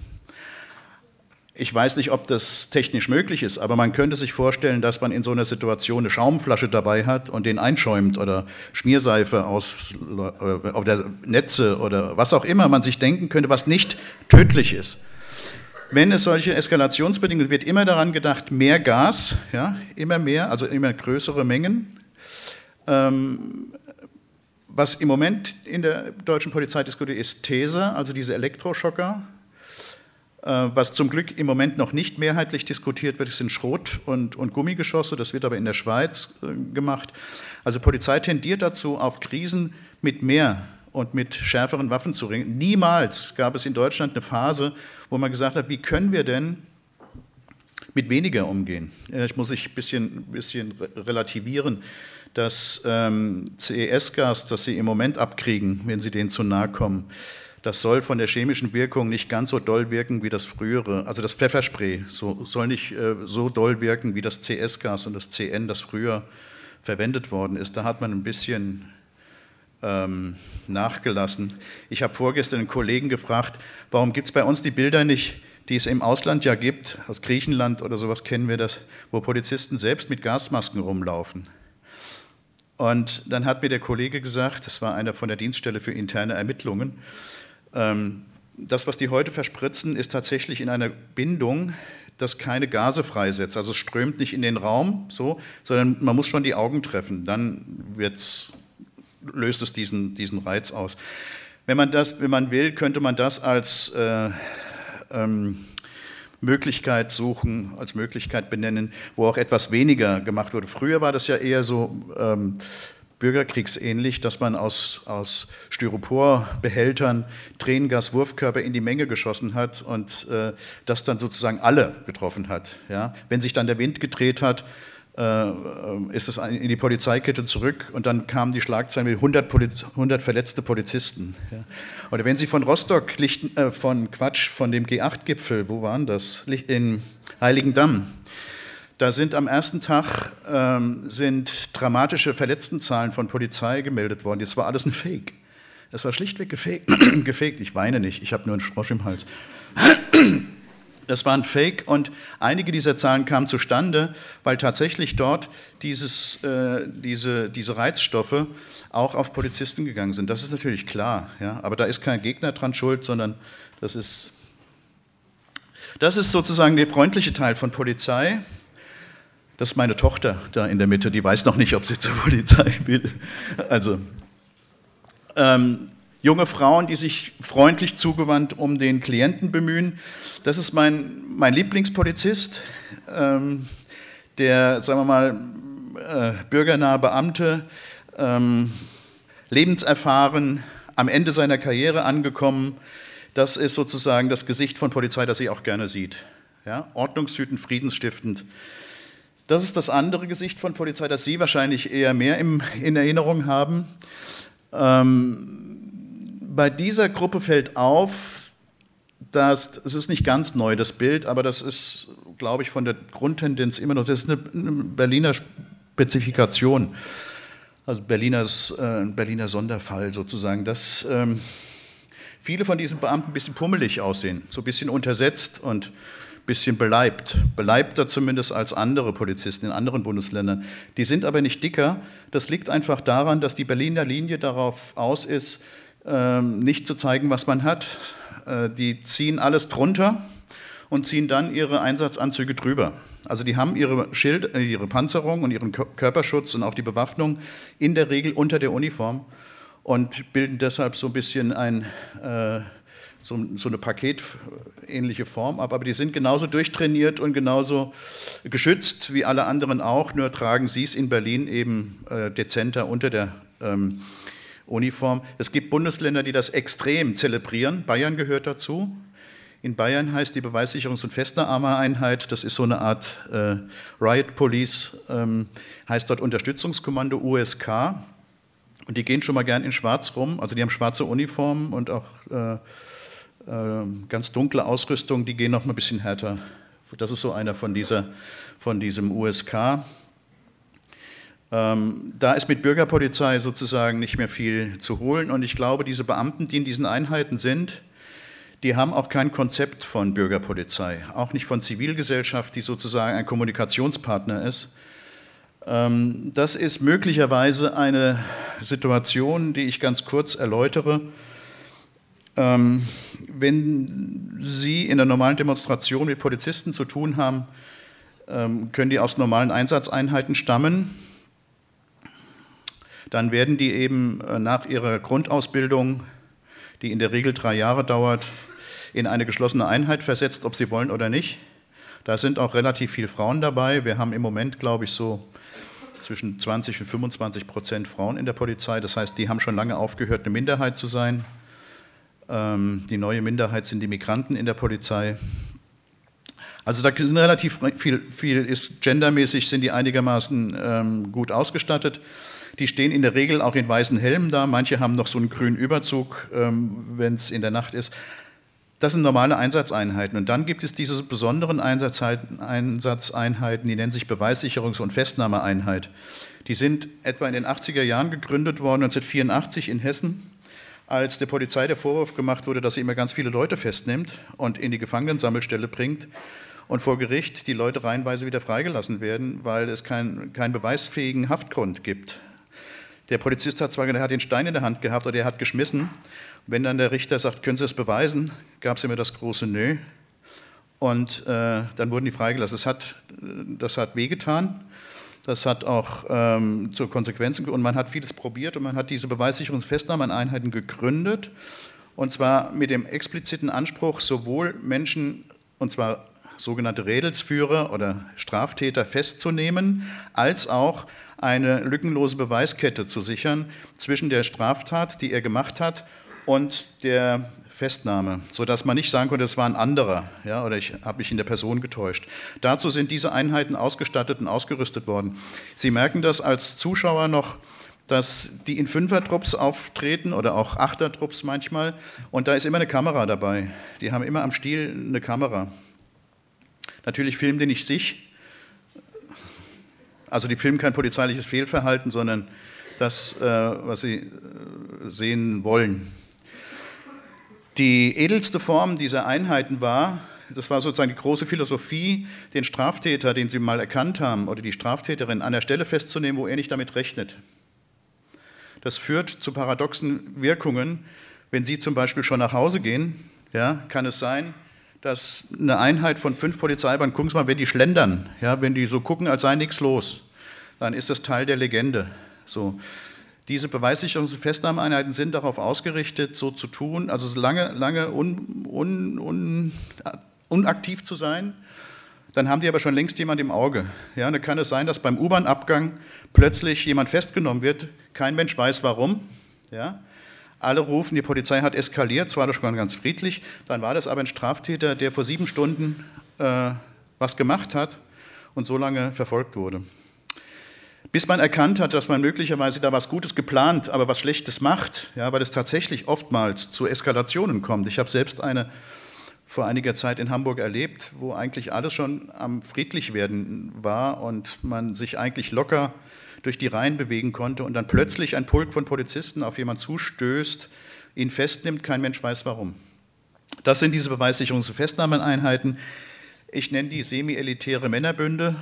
Ich weiß nicht, ob das technisch möglich ist, aber man könnte sich vorstellen, dass man in so einer Situation eine Schaumflasche dabei hat und den einschäumt oder Schmierseife aus auf der Netze oder was auch immer man sich denken könnte, was nicht tödlich ist. Wenn es solche Eskalationsbedingungen wird immer daran gedacht, mehr Gas, ja, immer mehr, also immer größere Mengen. Ähm, was im Moment in der deutschen Polizei diskutiert ist Taser, also diese Elektroschocker. Was zum Glück im Moment noch nicht mehrheitlich diskutiert wird, sind Schrot- und, und Gummigeschosse. Das wird aber in der Schweiz äh, gemacht. Also Polizei tendiert dazu, auf Krisen mit mehr und mit schärferen Waffen zu ringen. Niemals gab es in Deutschland eine Phase, wo man gesagt hat, wie können wir denn mit weniger umgehen? Ich muss sich ein bisschen, bisschen relativieren. Das ähm, C E S-Gas, das Sie im Moment abkriegen, wenn Sie denen zu nahe kommen, das soll von der chemischen Wirkung nicht ganz so doll wirken wie das frühere. Also das Pfefferspray so, soll nicht äh, so doll wirken wie das C S-Gas und das C N, das früher verwendet worden ist. Da hat man ein bisschen ähm, nachgelassen. Ich habe vorgestern einen Kollegen gefragt, warum gibt es bei uns die Bilder nicht, die es im Ausland ja gibt, aus Griechenland oder sowas kennen wir das, wo Polizisten selbst mit Gasmasken rumlaufen. Und dann hat mir der Kollege gesagt, das war einer von der Dienststelle für interne Ermittlungen, das, was die heute verspritzen, ist tatsächlich in einer Bindung, das keine Gase freisetzt. Also es strömt nicht in den Raum, so, sondern man muss schon die Augen treffen. Dann wird's, löst es diesen, diesen Reiz aus. Wenn man das, wenn man will, könnte man das als äh, ähm, Möglichkeit suchen, als Möglichkeit benennen, wo auch etwas weniger gemacht wurde. Früher war das ja eher so ähm, bürgerkriegsähnlich, dass man aus, aus Styroporbehältern Tränengaswurfkörper in die Menge geschossen hat und äh, das dann sozusagen alle getroffen hat. Ja? Wenn sich dann der Wind gedreht hat, äh, ist es in die Polizeikette zurück und dann kamen die Schlagzeilen mit hundert, Poliz- hundert verletzte Polizisten. Ja? Oder wenn Sie von Rostock, Lichten, äh, von Quatsch, von dem G acht Gipfel, wo waren das? In Heiligendamm. Da sind am ersten Tag ähm, sind dramatische Verletztenzahlen von Polizei gemeldet worden. Jetzt war alles ein Fake. Das war schlichtweg gefaked. gefaked. Ich weine nicht, ich habe nur einen Frosch im Hals. Das war ein Fake und einige dieser Zahlen kamen zustande, weil tatsächlich dort dieses, äh, diese, diese Reizstoffe auch auf Polizisten gegangen sind. Das ist natürlich klar, ja? Aber da ist kein Gegner dran schuld, sondern das ist, das ist sozusagen der freundliche Teil von Polizei. Das ist meine Tochter da in der Mitte, die weiß noch nicht, ob sie zur Polizei will. Also, ähm, junge Frauen, die sich freundlich zugewandt um den Klienten bemühen. Das ist mein, mein Lieblingspolizist, ähm, der, sagen wir mal, äh, bürgernahe Beamte, ähm, lebenserfahren, am Ende seiner Karriere angekommen. Das ist sozusagen das Gesicht von Polizei, das sie auch gerne sieht. Ja? Ordnungshütend, friedensstiftend. Das ist das andere Gesicht von Polizei, das Sie wahrscheinlich eher mehr im, in Erinnerung haben. Ähm, Bei dieser Gruppe fällt auf, dass, es ist nicht ganz neu, das Bild, aber das ist, glaube ich, von der Grundtendenz immer noch, das ist eine, eine Berliner Spezifikation, also Berliners, äh, Berliner Sonderfall sozusagen, dass ähm, viele von diesen Beamten ein bisschen pummelig aussehen, so ein bisschen untersetzt und ein bisschen beleibt, beleibter zumindest als andere Polizisten in anderen Bundesländern. Die sind aber nicht dicker, das liegt einfach daran, dass die Berliner Linie darauf aus ist, nicht zu zeigen, was man hat. Die ziehen alles drunter und ziehen dann ihre Einsatzanzüge drüber. Also die haben ihre Schild, ihre Panzerung und ihren Körperschutz und auch die Bewaffnung in der Regel unter der Uniform und bilden deshalb so ein bisschen ein, äh, so, so eine paketähnliche Form ab. Aber die sind genauso durchtrainiert und genauso geschützt wie alle anderen auch, nur tragen sie es in Berlin eben äh, dezenter unter der ähm, Uniform. Es gibt Bundesländer, die das extrem zelebrieren. Bayern gehört dazu. In Bayern heißt die Beweissicherungs- und Festnahmeeinheit, das ist so eine Art äh, Riot Police, ähm, heißt dort Unterstützungskommando U S K. Und die gehen schon mal gern in schwarz rum, also die haben schwarze Uniformen und auch äh, äh, ganz dunkle Ausrüstung, die gehen noch mal ein bisschen härter. Das ist so einer von, dieser, von diesem U S K. Ähm, da ist mit Bürgerpolizei sozusagen nicht mehr viel zu holen und ich glaube, diese Beamten, die in diesen Einheiten sind, die haben auch kein Konzept von Bürgerpolizei, auch nicht von Zivilgesellschaft, die sozusagen ein Kommunikationspartner ist. Ähm, das ist möglicherweise eine Situation, die ich ganz kurz erläutere. Ähm, wenn Sie in der normalen Demonstration mit Polizisten zu tun haben, ähm, können die aus normalen Einsatzeinheiten stammen. Dann werden die eben nach ihrer Grundausbildung, die in der Regel drei Jahre dauert, in eine geschlossene Einheit versetzt, ob sie wollen oder nicht. Da sind auch relativ viele Frauen dabei. Wir haben im Moment, glaube ich, so zwischen zwanzig und fünfundzwanzig Prozent Frauen in der Polizei. Das heißt, die haben schon lange aufgehört, eine Minderheit zu sein. Die neue Minderheit sind die Migranten in der Polizei. Also da sind relativ viel, viel ist gendermäßig, sind die einigermaßen ähm, gut ausgestattet. Die stehen in der Regel auch in weißen Helmen da. Manche haben noch so einen grünen Überzug, ähm, wenn es in der Nacht ist. Das sind normale Einsatzeinheiten. Und dann gibt es diese besonderen Einsatzeinheiten, die nennen sich Beweissicherungs- und Festnahmeeinheit. Die sind etwa in den achtziger Jahren gegründet worden, neunzehnhundertvierundachtzig in Hessen, als der Polizei der Vorwurf gemacht wurde, dass sie immer ganz viele Leute festnimmt und in die Gefangenensammelstelle bringt und vor Gericht die Leute reihenweise wieder freigelassen werden, weil es keinen kein beweisfähigen Haftgrund gibt. Der Polizist hat zwar, der hat den Stein in der Hand gehabt oder er hat geschmissen. Wenn dann der Richter sagt, können Sie es beweisen, gab es immer das große Nö. Und äh, dann wurden die freigelassen. Das hat, das hat wehgetan. Das hat auch ähm, zu Konsequenzen und man hat vieles probiert und man hat diese Beweissicherungsfestnahmeeinheiten gegründet. Und zwar mit dem expliziten Anspruch, sowohl Menschen, und zwar sogenannte Rädelsführer oder Straftäter festzunehmen, als auch eine lückenlose Beweiskette zu sichern zwischen der Straftat, die er gemacht hat, und der Festnahme, sodass man nicht sagen konnte, das war ein anderer, ja, oder ich habe mich in der Person getäuscht. Dazu sind diese Einheiten ausgestattet und ausgerüstet worden. Sie merken das als Zuschauer noch, dass die in Fünfertrupps auftreten oder auch Achtertrupps manchmal und da ist immer eine Kamera dabei. Die haben immer am Stiel eine Kamera. Natürlich filmen die nicht sich, also die filmen kein polizeiliches Fehlverhalten, sondern das, was sie sehen wollen. Die edelste Form dieser Einheiten war, das war sozusagen die große Philosophie, den Straftäter, den sie mal erkannt haben, oder die Straftäterin an der Stelle festzunehmen, wo er nicht damit rechnet. Das führt zu paradoxen Wirkungen. Wenn Sie zum Beispiel schon nach Hause gehen, ja, kann es sein, dass eine Einheit von fünf Polizeibeamten, gucken Sie mal, wenn die schlendern, ja, wenn die so gucken, als sei nichts los, dann ist das Teil der Legende. So. Diese Beweissicherungs- und Festnahmeeinheiten sind darauf ausgerichtet, so zu tun, also lange, lange un, un, un, unaktiv zu sein. Dann haben die aber schon längst jemand im Auge. Ja, dann kann es sein, dass beim U-Bahn-Abgang plötzlich jemand festgenommen wird. Kein Mensch weiß, warum. Ja. Alle rufen, die Polizei hat eskaliert, zwar das schon ganz friedlich, dann war das aber ein Straftäter, der vor sieben Stunden äh, was gemacht hat und so lange verfolgt wurde. Bis man erkannt hat, dass man möglicherweise da was Gutes geplant, aber was Schlechtes macht, ja, weil es tatsächlich oftmals zu Eskalationen kommt. Ich habe selbst eine vor einiger Zeit in Hamburg erlebt, wo eigentlich alles schon am Friedlichwerden war und man sich eigentlich locker durch die Reihen bewegen konnte und dann plötzlich ein Pulk von Polizisten auf jemanden zustößt, ihn festnimmt, kein Mensch weiß warum. Das sind diese Beweissicherungs- und Festnahmeeinheiten. Ich nenne die semi-elitäre Männerbünde.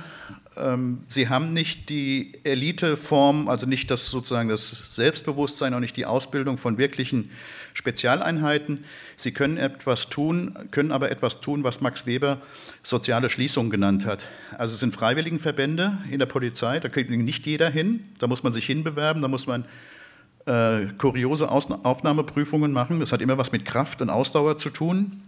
Sie haben nicht die Eliteform, also nicht das sozusagen das Selbstbewusstsein, auch nicht die Ausbildung von wirklichen Spezialeinheiten. Sie können etwas tun, können aber etwas tun, was Max Weber soziale Schließung genannt hat. Also es sind Freiwilligenverbände in der Polizei, da kriegt nicht jeder hin, da muss man sich hinbewerben, da muss man äh, kuriose Aus- Aufnahmeprüfungen machen. Das hat immer was mit Kraft und Ausdauer zu tun.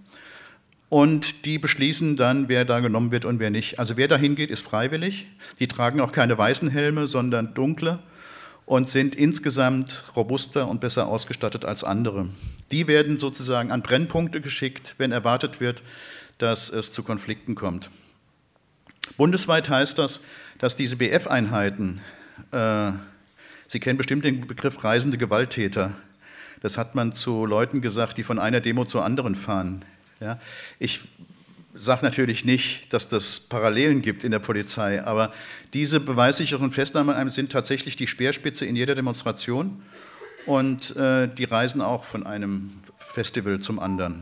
Und die beschließen dann, wer da genommen wird und wer nicht. Also wer da hingeht, ist freiwillig. Die tragen auch keine weißen Helme, sondern dunkle und sind insgesamt robuster und besser ausgestattet als andere. Die werden sozusagen an Brennpunkte geschickt, wenn erwartet wird, dass es zu Konflikten kommt. Bundesweit heißt das, dass diese B F-Einheiten, äh, Sie kennen bestimmt den Begriff reisende Gewalttäter, das hat man zu Leuten gesagt, die von einer Demo zur anderen fahren. Ja, ich sage natürlich nicht, dass das Parallelen gibt in der Polizei, aber diese beweissicheren Festnahmen sind tatsächlich die Speerspitze in jeder Demonstration und äh, die reisen auch von einem Festival zum anderen.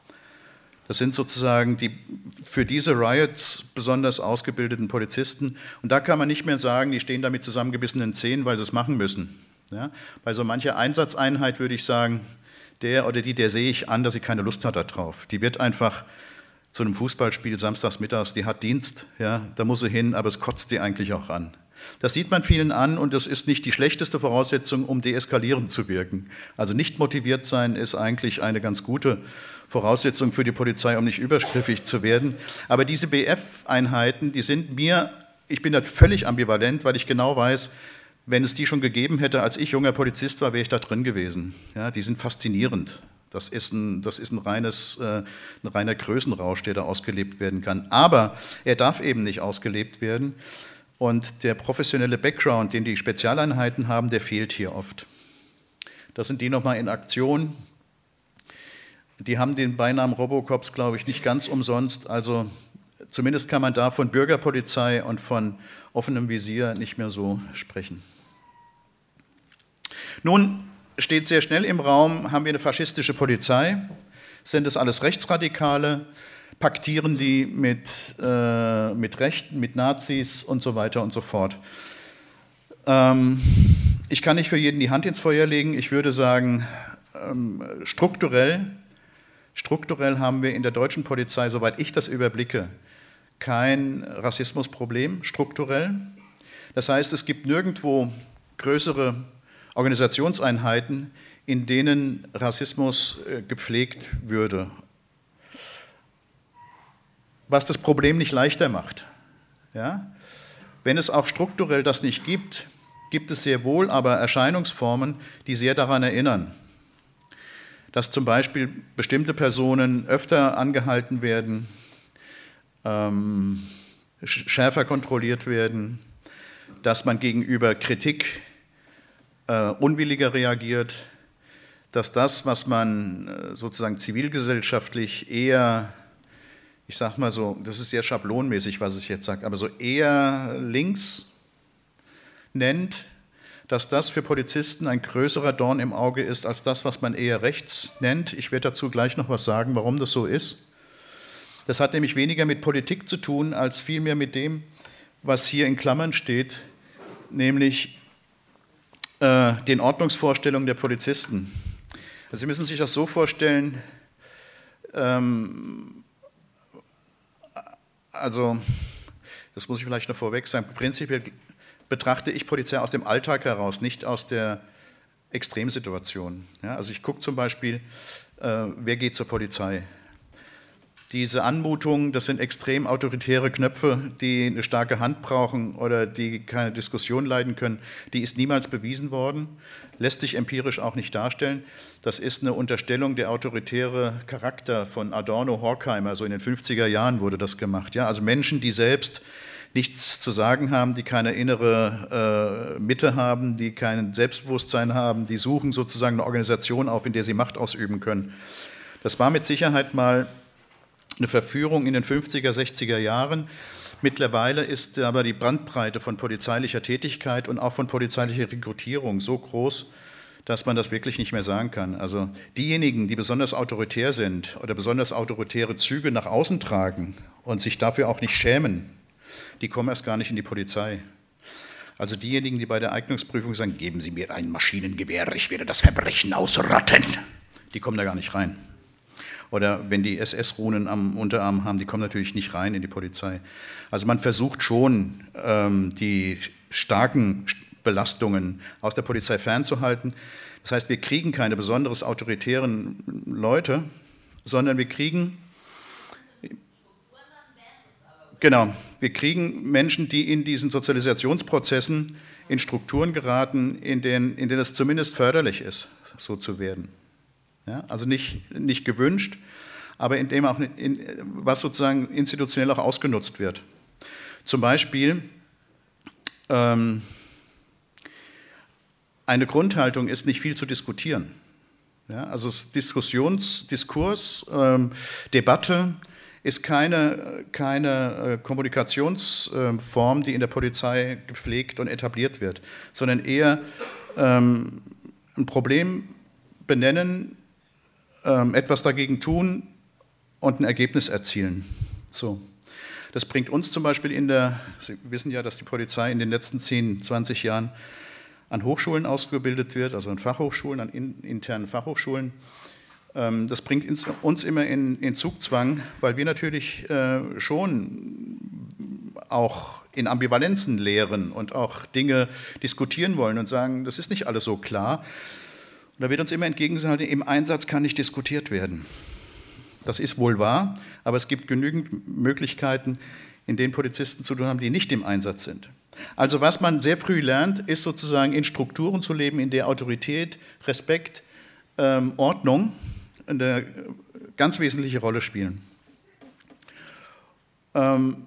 Das sind sozusagen die für diese Riots besonders ausgebildeten Polizisten und da kann man nicht mehr sagen, die stehen da mit zusammengebissenen Zähnen, weil sie es machen müssen. Ja, bei so mancher Einsatzeinheit würde ich sagen, der oder die, der sehe ich an, dass sie keine Lust hat darauf. Die wird einfach zu einem Fußballspiel samstags mittags, die hat Dienst, ja, da muss sie hin, aber es kotzt sie eigentlich auch an. Das sieht man vielen an und das ist nicht die schlechteste Voraussetzung, um deeskalierend zu wirken. Also nicht motiviert sein ist eigentlich eine ganz gute Voraussetzung für die Polizei, um nicht übergriffig zu werden. Aber diese B F-Einheiten, die sind mir, ich bin da völlig ambivalent, weil ich genau weiß, wenn es die schon gegeben hätte, als ich junger Polizist war, wäre ich da drin gewesen. Ja, die sind faszinierend. Das ist ein, das ist ein, reines, äh, ein reiner Größenrausch, der da ausgelebt werden kann. Aber er darf eben nicht ausgelebt werden. Und der professionelle Background, den die Spezialeinheiten haben, der fehlt hier oft. Das sind die nochmal in Aktion. Die haben den Beinamen Robocops, glaube ich, nicht ganz umsonst. Also zumindest kann man da von Bürgerpolizei und von offenem Visier nicht mehr so sprechen. Nun steht sehr schnell im Raum, haben wir eine faschistische Polizei? Sind das alles Rechtsradikale? Paktieren die mit, äh, mit Rechten, mit Nazis und so weiter und so fort? Ähm, ich kann nicht für jeden die Hand ins Feuer legen. Ich würde sagen, ähm, strukturell, strukturell haben wir in der deutschen Polizei, soweit ich das überblicke, kein Rassismusproblem, strukturell. Das heißt, es gibt nirgendwo größere Organisationseinheiten, in denen Rassismus äh, gepflegt würde. Was das Problem nicht leichter macht. Ja? Wenn es auch strukturell das nicht gibt, gibt es sehr wohl aber Erscheinungsformen, die sehr daran erinnern, dass zum Beispiel bestimmte Personen öfter angehalten werden, ähm, schärfer kontrolliert werden, dass man gegenüber Kritik äh, unwilliger reagiert, dass das, was man äh, sozusagen zivilgesellschaftlich eher, ich sag mal so, das ist sehr schablonenmäßig, was ich jetzt sage, aber so eher links nennt, dass das für Polizisten ein größerer Dorn im Auge ist als das, was man eher rechts nennt. Ich werde dazu gleich noch was sagen, warum das so ist. Das hat nämlich weniger mit Politik zu tun, als vielmehr mit dem, was hier in Klammern steht, nämlich äh, den Ordnungsvorstellungen der Polizisten. Also Sie müssen sich das so vorstellen, ähm, also das muss ich vielleicht noch vorweg sagen, prinzipiell betrachte ich Polizei aus dem Alltag heraus, nicht aus der Extremsituation. Ja, also ich gucke zum Beispiel, äh, wer geht zur Polizei? Diese Anmutungen, das sind extrem autoritäre Knöpfe, die eine starke Hand brauchen oder die keine Diskussion leiten können, die ist niemals bewiesen worden, lässt sich empirisch auch nicht darstellen. Das ist eine Unterstellung, der autoritäre Charakter von Adorno, Horkheimer, so in den fünfziger Jahren wurde das gemacht. Ja, also Menschen, die selbst nichts zu sagen haben, die keine innere äh, Mitte haben, die kein Selbstbewusstsein haben, die suchen sozusagen eine Organisation auf, in der sie Macht ausüben können. Das war mit Sicherheit mal eine Verführung in den fünfziger, sechziger Jahren. Mittlerweile ist aber die Bandbreite von polizeilicher Tätigkeit und auch von polizeilicher Rekrutierung so groß, dass man das wirklich nicht mehr sagen kann. Also diejenigen, die besonders autoritär sind oder besonders autoritäre Züge nach außen tragen und sich dafür auch nicht schämen, die kommen erst gar nicht in die Polizei. Also diejenigen, die bei der Eignungsprüfung sagen, geben Sie mir ein Maschinengewehr, ich werde das Verbrechen ausrotten, die kommen da gar nicht rein. Oder wenn die S S-Runen am Unterarm haben, die kommen natürlich nicht rein in die Polizei. Also man versucht schon, ähm, die starken Belastungen aus der Polizei fernzuhalten. Das heißt, wir kriegen keine besonders autoritären Leute, sondern wir kriegen, genau, wir kriegen Menschen, die in diesen Sozialisationsprozessen in Strukturen geraten, in denen, in denen es zumindest förderlich ist, so zu werden. Ja, also nicht, nicht gewünscht, aber in dem auch, in, was sozusagen institutionell auch ausgenutzt wird. Zum Beispiel ähm, eine Grundhaltung ist, nicht viel zu diskutieren. Ja, also Diskussions, Diskurs, ähm, Debatte ist keine, keine Kommunikationsform, die in der Polizei gepflegt und etabliert wird, sondern eher ähm, ein Problem benennen, etwas dagegen tun und ein Ergebnis erzielen. So. Das bringt uns zum Beispiel in der, Sie wissen ja, dass die Polizei in den letzten zehn, zwanzig Jahren an Hochschulen ausgebildet wird, also an Fachhochschulen, an in, internen Fachhochschulen. Das bringt uns immer in, in Zugzwang, weil wir natürlich äh, schon auch in Ambivalenzen lehren und auch Dinge diskutieren wollen und sagen, das ist nicht alles so klar. Da wird uns immer entgegengehalten, im Einsatz kann nicht diskutiert werden. Das ist wohl wahr, aber es gibt genügend Möglichkeiten, in denen Polizisten zu tun haben, die nicht im Einsatz sind. Also was man sehr früh lernt, ist sozusagen in Strukturen zu leben, in der Autorität, Respekt, ähm, Ordnung eine ganz wesentliche Rolle spielen. Ähm,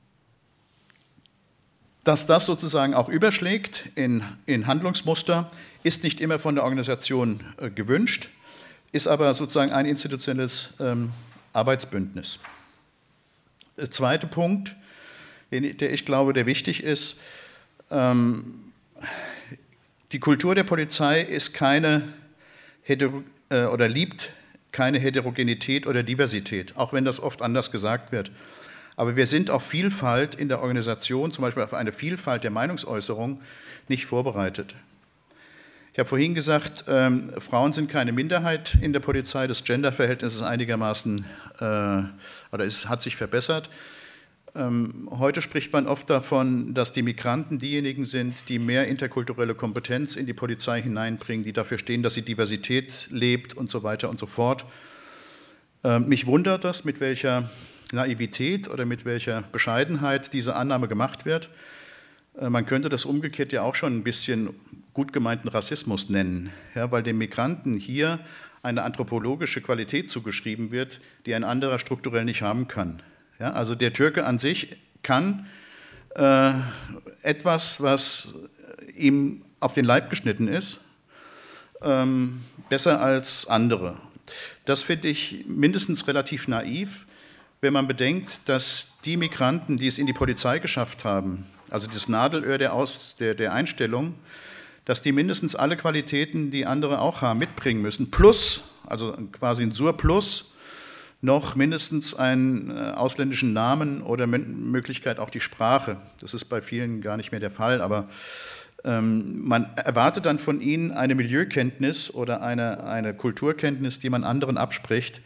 Dass das sozusagen auch überschlägt in, in Handlungsmuster, ist nicht immer von der Organisation äh, gewünscht, ist aber sozusagen ein institutionelles ähm, Arbeitsbündnis. Der zweite Punkt, den, der ich glaube, der wichtig ist, ähm, die Kultur der Polizei ist keine hetero, äh, oder liebt keine Heterogenität oder Diversität, auch wenn das oft anders gesagt wird. Aber wir sind auf Vielfalt in der Organisation, zum Beispiel auf eine Vielfalt der Meinungsäußerung, nicht vorbereitet. Ich habe vorhin gesagt, ähm, Frauen sind keine Minderheit in der Polizei, das Genderverhältnis ist einigermaßen, äh, oder es hat sich verbessert. Ähm, heute spricht man oft davon, dass die Migranten diejenigen sind, die mehr interkulturelle Kompetenz in die Polizei hineinbringen, die dafür stehen, dass sie Diversität lebt und so weiter und so fort. Ähm, mich wundert das, mit welcher Naivität oder mit welcher Bescheidenheit diese Annahme gemacht wird. Man könnte das umgekehrt ja auch schon ein bisschen gut gemeinten Rassismus nennen, ja, weil den Migranten hier eine anthropologische Qualität zugeschrieben wird, die ein anderer strukturell nicht haben kann. Ja, also der Türke an sich kann äh, etwas, was ihm auf den Leib geschnitten ist, ähm, besser als andere. Das finde ich mindestens relativ naiv, wenn man bedenkt, dass die Migranten, die es in die Polizei geschafft haben, also das Nadelöhr der, Aus, der, der Einstellung, dass die mindestens alle Qualitäten, die andere auch haben, mitbringen müssen, plus, also quasi ein Surplus, noch mindestens einen ausländischen Namen oder Möglichkeit auch die Sprache. Das ist bei vielen gar nicht mehr der Fall, aber ähm, man erwartet dann von ihnen eine Milieukenntnis oder eine, eine Kulturkenntnis, die man anderen abspricht.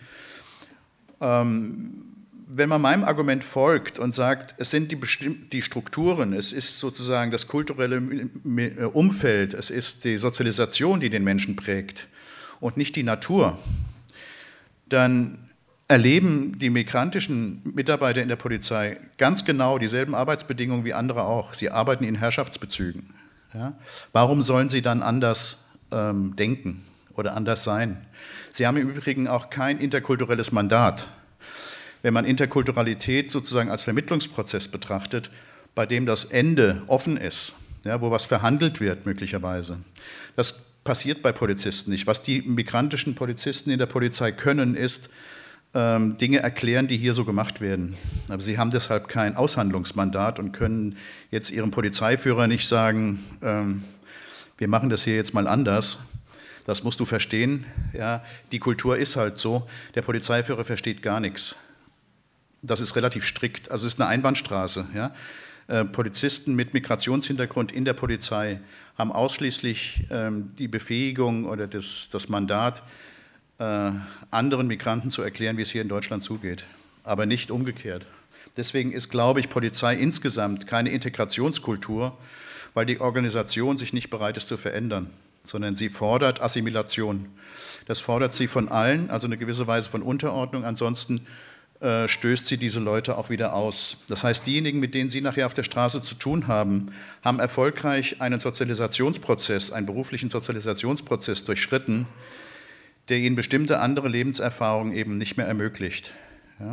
Ähm, wenn man meinem Argument folgt und sagt, es sind die, die Strukturen, es ist sozusagen das kulturelle Umfeld, es ist die Sozialisation, die den Menschen prägt und nicht die Natur, dann erleben die migrantischen Mitarbeiter in der Polizei ganz genau dieselben Arbeitsbedingungen wie andere auch. Sie arbeiten in Herrschaftsbezügen. Ja? Warum sollen sie dann anders ähm, denken oder anders sein? Sie haben im Übrigen auch kein interkulturelles Mandat. Wenn man Interkulturalität sozusagen als Vermittlungsprozess betrachtet, bei dem das Ende offen ist, ja, wo was verhandelt wird möglicherweise, das passiert bei Polizisten nicht. Was die migrantischen Polizisten in der Polizei können, ist, ähm, Dinge erklären, die hier so gemacht werden. Aber sie haben deshalb kein Aushandlungsmandat und können jetzt ihrem Polizeiführer nicht sagen, ähm, wir machen das hier jetzt mal anders. Das musst du verstehen. Ja, die Kultur ist halt so. Der Polizeiführer versteht gar nichts. Das ist relativ strikt. Also es ist eine Einbahnstraße. Ja. Äh, Polizisten mit Migrationshintergrund in der Polizei haben ausschließlich ähm, die Befähigung oder das, das Mandat, äh, anderen Migranten zu erklären, wie es hier in Deutschland zugeht, aber nicht umgekehrt. Deswegen ist, glaube ich, Polizei insgesamt keine Integrationskultur, weil die Organisation sich nicht bereit ist zu verändern, sondern sie fordert Assimilation. Das fordert sie von allen, also eine gewisse Weise von Unterordnung, ansonsten äh, stößt sie diese Leute auch wieder aus. Das heißt, diejenigen, mit denen Sie nachher auf der Straße zu tun haben, haben erfolgreich einen Sozialisationsprozess, einen beruflichen Sozialisationsprozess durchschritten, der ihnen bestimmte andere Lebenserfahrungen eben nicht mehr ermöglicht. Ja.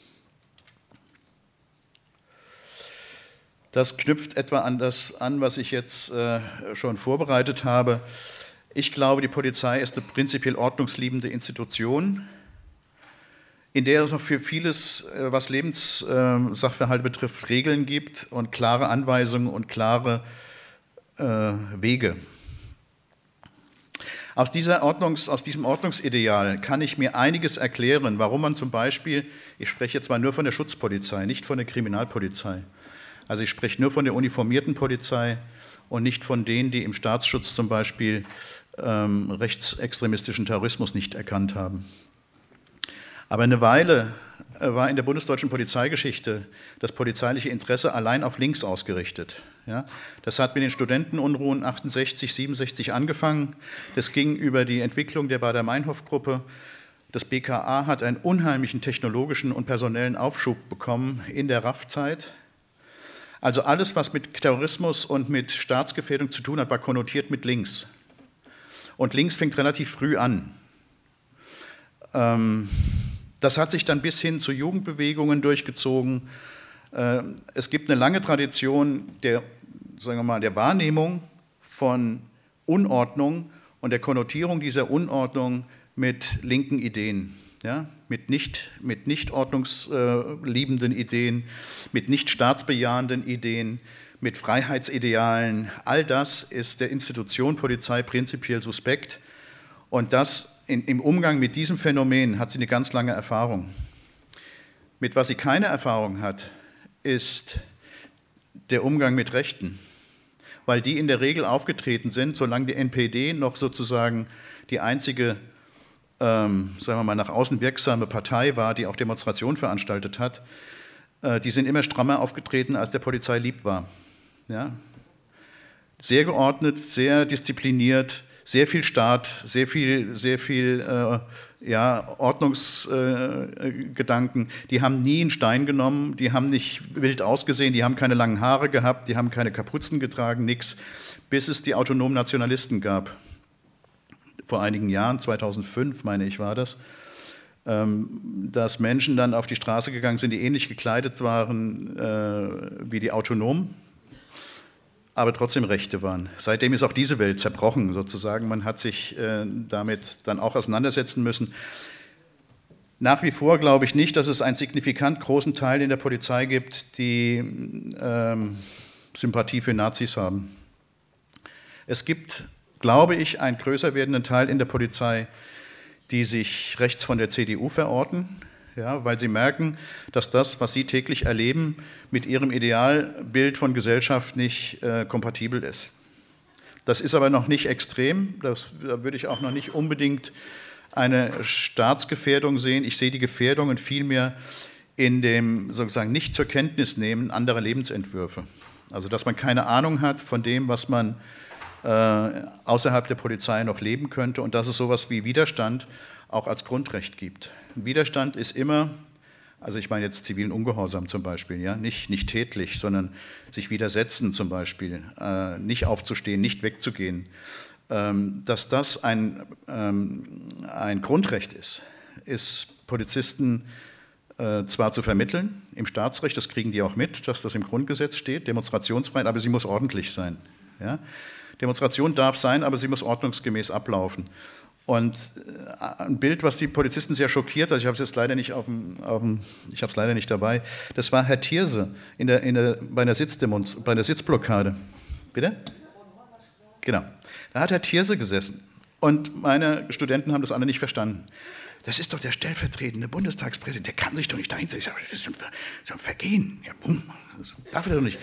Das knüpft etwa an das an, was ich jetzt äh, schon vorbereitet habe. Ich glaube, die Polizei ist eine prinzipiell ordnungsliebende Institution, in der es auch für vieles, äh, was Lebenssachverhalte äh, betrifft, Regeln gibt und klare Anweisungen und klare äh, Wege. Aus, dieser Ordnungs, aus diesem Ordnungsideal kann ich mir einiges erklären, warum man zum Beispiel, ich spreche jetzt mal nur von der Schutzpolizei, nicht von der Kriminalpolizei, also ich spreche nur von der uniformierten Polizei und nicht von denen, die im Staatsschutz zum Beispiel ähm, rechtsextremistischen Terrorismus nicht erkannt haben. Aber eine Weile war in der bundesdeutschen Polizeigeschichte das polizeiliche Interesse allein auf links ausgerichtet. Ja, das hat mit den Studentenunruhen achtundsechzig, siebenundsechzig angefangen. Das ging über die Entwicklung der Baader-Meinhof-Gruppe. Das B K A hat einen unheimlichen technologischen und personellen Aufschub bekommen in der R A F-Zeit. Also alles, was mit Terrorismus und mit Staatsgefährdung zu tun hat, war konnotiert mit links. Und links fängt relativ früh an. Ähm, Das hat sich dann bis hin zu Jugendbewegungen durchgezogen. Es gibt eine lange Tradition der, sagen wir mal, der Wahrnehmung von Unordnung und der Konnotierung dieser Unordnung mit linken Ideen, ja? mit, nicht, mit nicht ordnungsliebenden Ideen, mit nicht staatsbejahenden Ideen, mit Freiheitsidealen. All das ist der Institution Polizei prinzipiell suspekt. Und das in, im Umgang mit diesem Phänomen hat sie eine ganz lange Erfahrung. Mit was sie keine Erfahrung hat, ist der Umgang mit Rechten, weil die in der Regel aufgetreten sind, solange die N P D noch sozusagen die einzige, ähm, sagen wir mal, nach außen wirksame Partei war, die auch Demonstrationen veranstaltet hat. Äh, die sind immer strammer aufgetreten, als der Polizei lieb war. Ja? Sehr geordnet, sehr diszipliniert, sehr viel Staat, sehr viel, sehr viel äh, ja, Ordnungsgedanken. Äh, die haben nie einen Stein genommen, die haben nicht wild ausgesehen, die haben keine langen Haare gehabt, die haben keine Kapuzen getragen, nichts, bis es die autonomen Nationalisten gab. Vor einigen Jahren, zweitausendfünf meine ich war das, ähm, dass Menschen dann auf die Straße gegangen sind, die ähnlich gekleidet waren äh, wie die Autonomen, aber trotzdem Rechte waren. Seitdem ist auch diese Welt zerbrochen sozusagen. Man hat sich äh, damit dann auch auseinandersetzen müssen. Nach wie vor glaube ich nicht, dass es einen signifikant großen Teil in der Polizei gibt, die ähm, Sympathie für Nazis haben. Es gibt, glaube ich, einen größer werdenden Teil in der Polizei, die sich rechts von der C D U verorten, ja, weil sie merken, dass das, was sie täglich erleben, mit ihrem Idealbild von Gesellschaft nicht äh, kompatibel ist. Das ist aber noch nicht extrem, das, da würde ich auch noch nicht unbedingt eine Staatsgefährdung sehen. Ich sehe die Gefährdungen vielmehr in dem sozusagen nicht zur Kenntnis nehmen anderer Lebensentwürfe. Also dass man keine Ahnung hat von dem, was man äh, außerhalb der Polizei noch leben könnte und dass es sowas wie Widerstand auch als Grundrecht gibt. Widerstand ist immer, also ich meine jetzt zivilen Ungehorsam zum Beispiel, ja, nicht, nicht tätlich, sondern sich widersetzen zum Beispiel, äh, nicht aufzustehen, nicht wegzugehen, ähm, dass das ein, ähm, ein Grundrecht ist, ist Polizisten äh, zwar zu vermitteln im Staatsrecht, das kriegen die auch mit, dass das im Grundgesetz steht, Demonstrationsfreiheit, aber sie muss ordentlich sein. Ja? Demonstration darf sein, aber sie muss ordnungsgemäß ablaufen. Und ein Bild, was die Polizisten sehr schockiert, also ich habe es jetzt leider nicht auf dem, auf dem ich habe es leider nicht dabei, das war Herr Thierse in der, in der, bei, einer Sitzdemons, bei einer Sitzblockade. Bitte? Genau. Da hat Herr Thierse gesessen und meine Studenten haben das alle nicht verstanden. Das ist doch der stellvertretende Bundestagspräsident, der kann sich doch nicht dahinsetzen, das ist ein, Ver, so ein Vergehen. Ja, boom, das darf er doch nicht.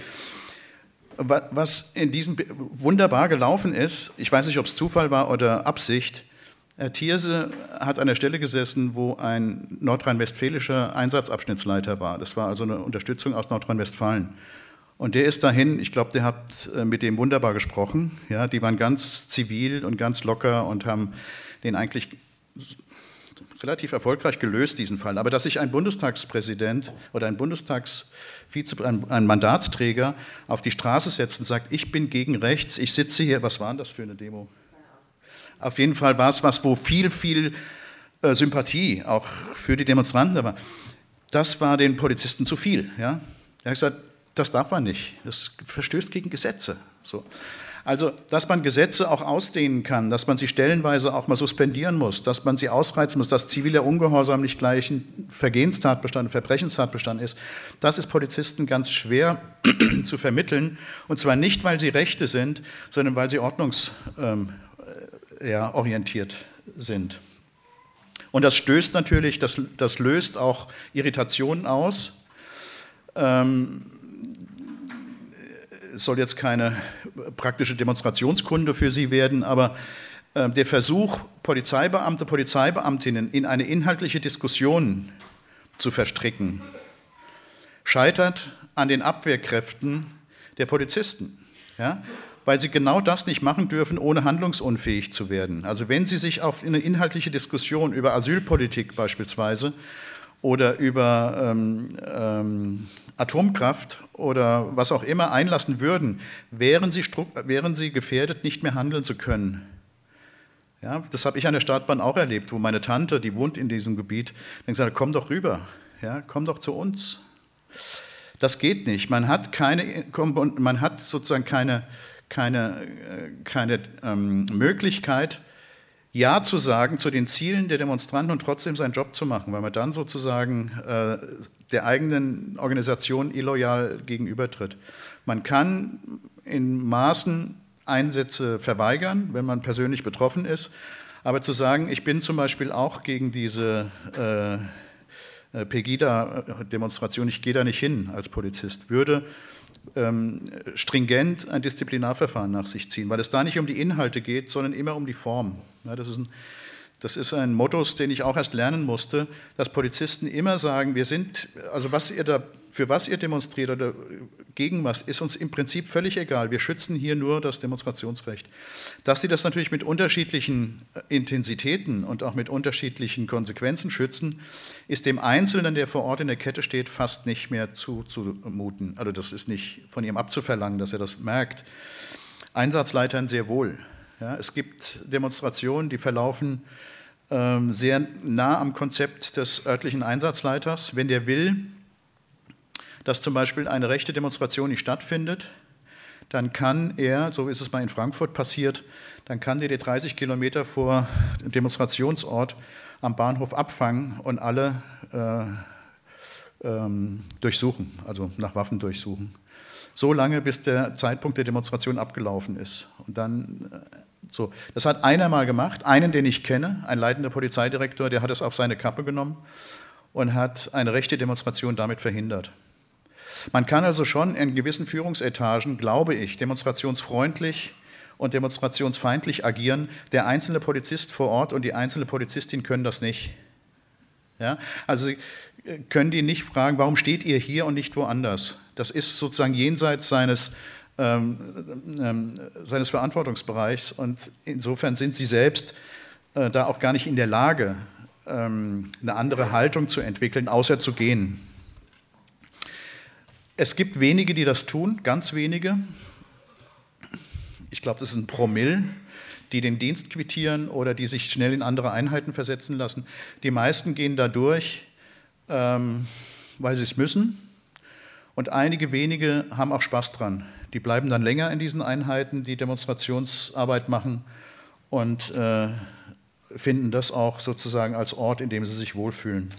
Was in diesem wunderbar gelaufen ist, ich weiß nicht, ob es Zufall war oder Absicht, Herr Thierse hat an der Stelle gesessen, wo ein nordrhein-westfälischer Einsatzabschnittsleiter war. Das war also eine Unterstützung aus Nordrhein-Westfalen. Und der ist dahin, ich glaube, der hat mit dem wunderbar gesprochen. Ja, die waren ganz zivil und ganz locker und haben den eigentlich relativ erfolgreich gelöst, diesen Fall. Aber dass sich ein Bundestagspräsident oder ein Bundestagsvize, ein, ein Mandatsträger auf die Straße setzt und sagt, ich bin gegen rechts, ich sitze hier, was war denn das für eine Demo? Auf jeden Fall war es was, wo viel, viel äh, Sympathie auch für die Demonstranten war. Das war den Polizisten zu viel. Ja? Er hat gesagt, das darf man nicht, das verstößt gegen Gesetze. So. Also, dass man Gesetze auch ausdehnen kann, dass man sie stellenweise auch mal suspendieren muss, dass man sie ausreizen muss, dass ziviler Ungehorsam nicht gleich ein Vergehenstatbestand, ein Verbrechenstatbestand ist, das ist Polizisten ganz schwer zu vermitteln. Und zwar nicht, weil sie Rechte sind, sondern weil sie ordnungs... Ähm, Ja, orientiert sind. Und das stößt natürlich, das, das löst auch Irritationen aus. Ähm, es soll jetzt keine praktische Demonstrationskunde für Sie werden, aber äh, der Versuch, Polizeibeamte, Polizeibeamtinnen in eine inhaltliche Diskussion zu verstricken, scheitert an den Abwehrkräften der Polizisten. Ja? Weil sie genau das nicht machen dürfen, ohne handlungsunfähig zu werden. Also wenn sie sich auf eine inhaltliche Diskussion über Asylpolitik beispielsweise oder über ähm, ähm, Atomkraft oder was auch immer einlassen würden, wären sie, wären sie gefährdet, nicht mehr handeln zu können. Ja, das habe ich an der Startbahn auch erlebt, wo meine Tante, die wohnt in diesem Gebiet, dann gesagt hat, komm doch rüber, ja, komm doch zu uns. Das geht nicht. Man hat keine, man hat sozusagen keine keine, keine ähm, Möglichkeit, Ja zu sagen zu den Zielen der Demonstranten und trotzdem seinen Job zu machen, weil man dann sozusagen äh, der eigenen Organisation illoyal gegenübertritt. Man kann in Maßen Einsätze verweigern, wenn man persönlich betroffen ist, aber zu sagen, ich bin zum Beispiel auch gegen diese äh, Pegida-Demonstration, ich gehe da nicht hin als Polizist, würde Ähm, stringent ein Disziplinarverfahren nach sich ziehen, weil es da nicht um die Inhalte geht, sondern immer um die Form. Ja, das ist ein, das ist ein Modus, den ich auch erst lernen musste, dass Polizisten immer sagen, wir sind, also was ihr da, für was ihr demonstriert oder gegen was, ist uns im Prinzip völlig egal. Wir schützen hier nur das Demonstrationsrecht. Dass sie das natürlich mit unterschiedlichen Intensitäten und auch mit unterschiedlichen Konsequenzen schützen, ist dem Einzelnen, der vor Ort in der Kette steht, fast nicht mehr zuzumuten. Also das ist nicht von ihm abzuverlangen, dass er das merkt. Einsatzleitern sehr wohl. Ja, es gibt Demonstrationen, die verlaufen ähm, sehr nah am Konzept des örtlichen Einsatzleiters. Wenn der will, dass zum Beispiel eine rechte Demonstration nicht stattfindet, dann kann er, so ist es mal in Frankfurt passiert, dann kann der die dreißig Kilometer vor dem Demonstrationsort am Bahnhof abfangen und alle äh, ähm, durchsuchen, also nach Waffen durchsuchen. So lange, bis der Zeitpunkt der Demonstration abgelaufen ist. Und dann, äh, so. Das hat einer mal gemacht, einen, den ich kenne, ein leitender Polizeidirektor, der hat es auf seine Kappe genommen und hat eine rechte Demonstration damit verhindert. Man kann also schon in gewissen Führungsetagen, glaube ich, demonstrationsfreundlich und demonstrationsfeindlich agieren. Der einzelne Polizist vor Ort und die einzelne Polizistin können das nicht. Ja? Also Sie können die nicht fragen, warum steht ihr hier und nicht woanders? Das ist sozusagen jenseits seines, ähm, ähm, seines Verantwortungsbereichs und insofern sind Sie selbst äh, da auch gar nicht in der Lage, ähm, eine andere Haltung zu entwickeln, außer zu gehen. Es gibt wenige, die das tun, ganz wenige. Ich glaube, das ist ein Promille, die den Dienst quittieren oder die sich schnell in andere Einheiten versetzen lassen. Die meisten gehen da durch, ähm, weil sie es müssen. Und einige wenige haben auch Spaß dran. Die bleiben dann länger in diesen Einheiten, die Demonstrationsarbeit machen und äh, finden das auch sozusagen als Ort, in dem sie sich wohlfühlen.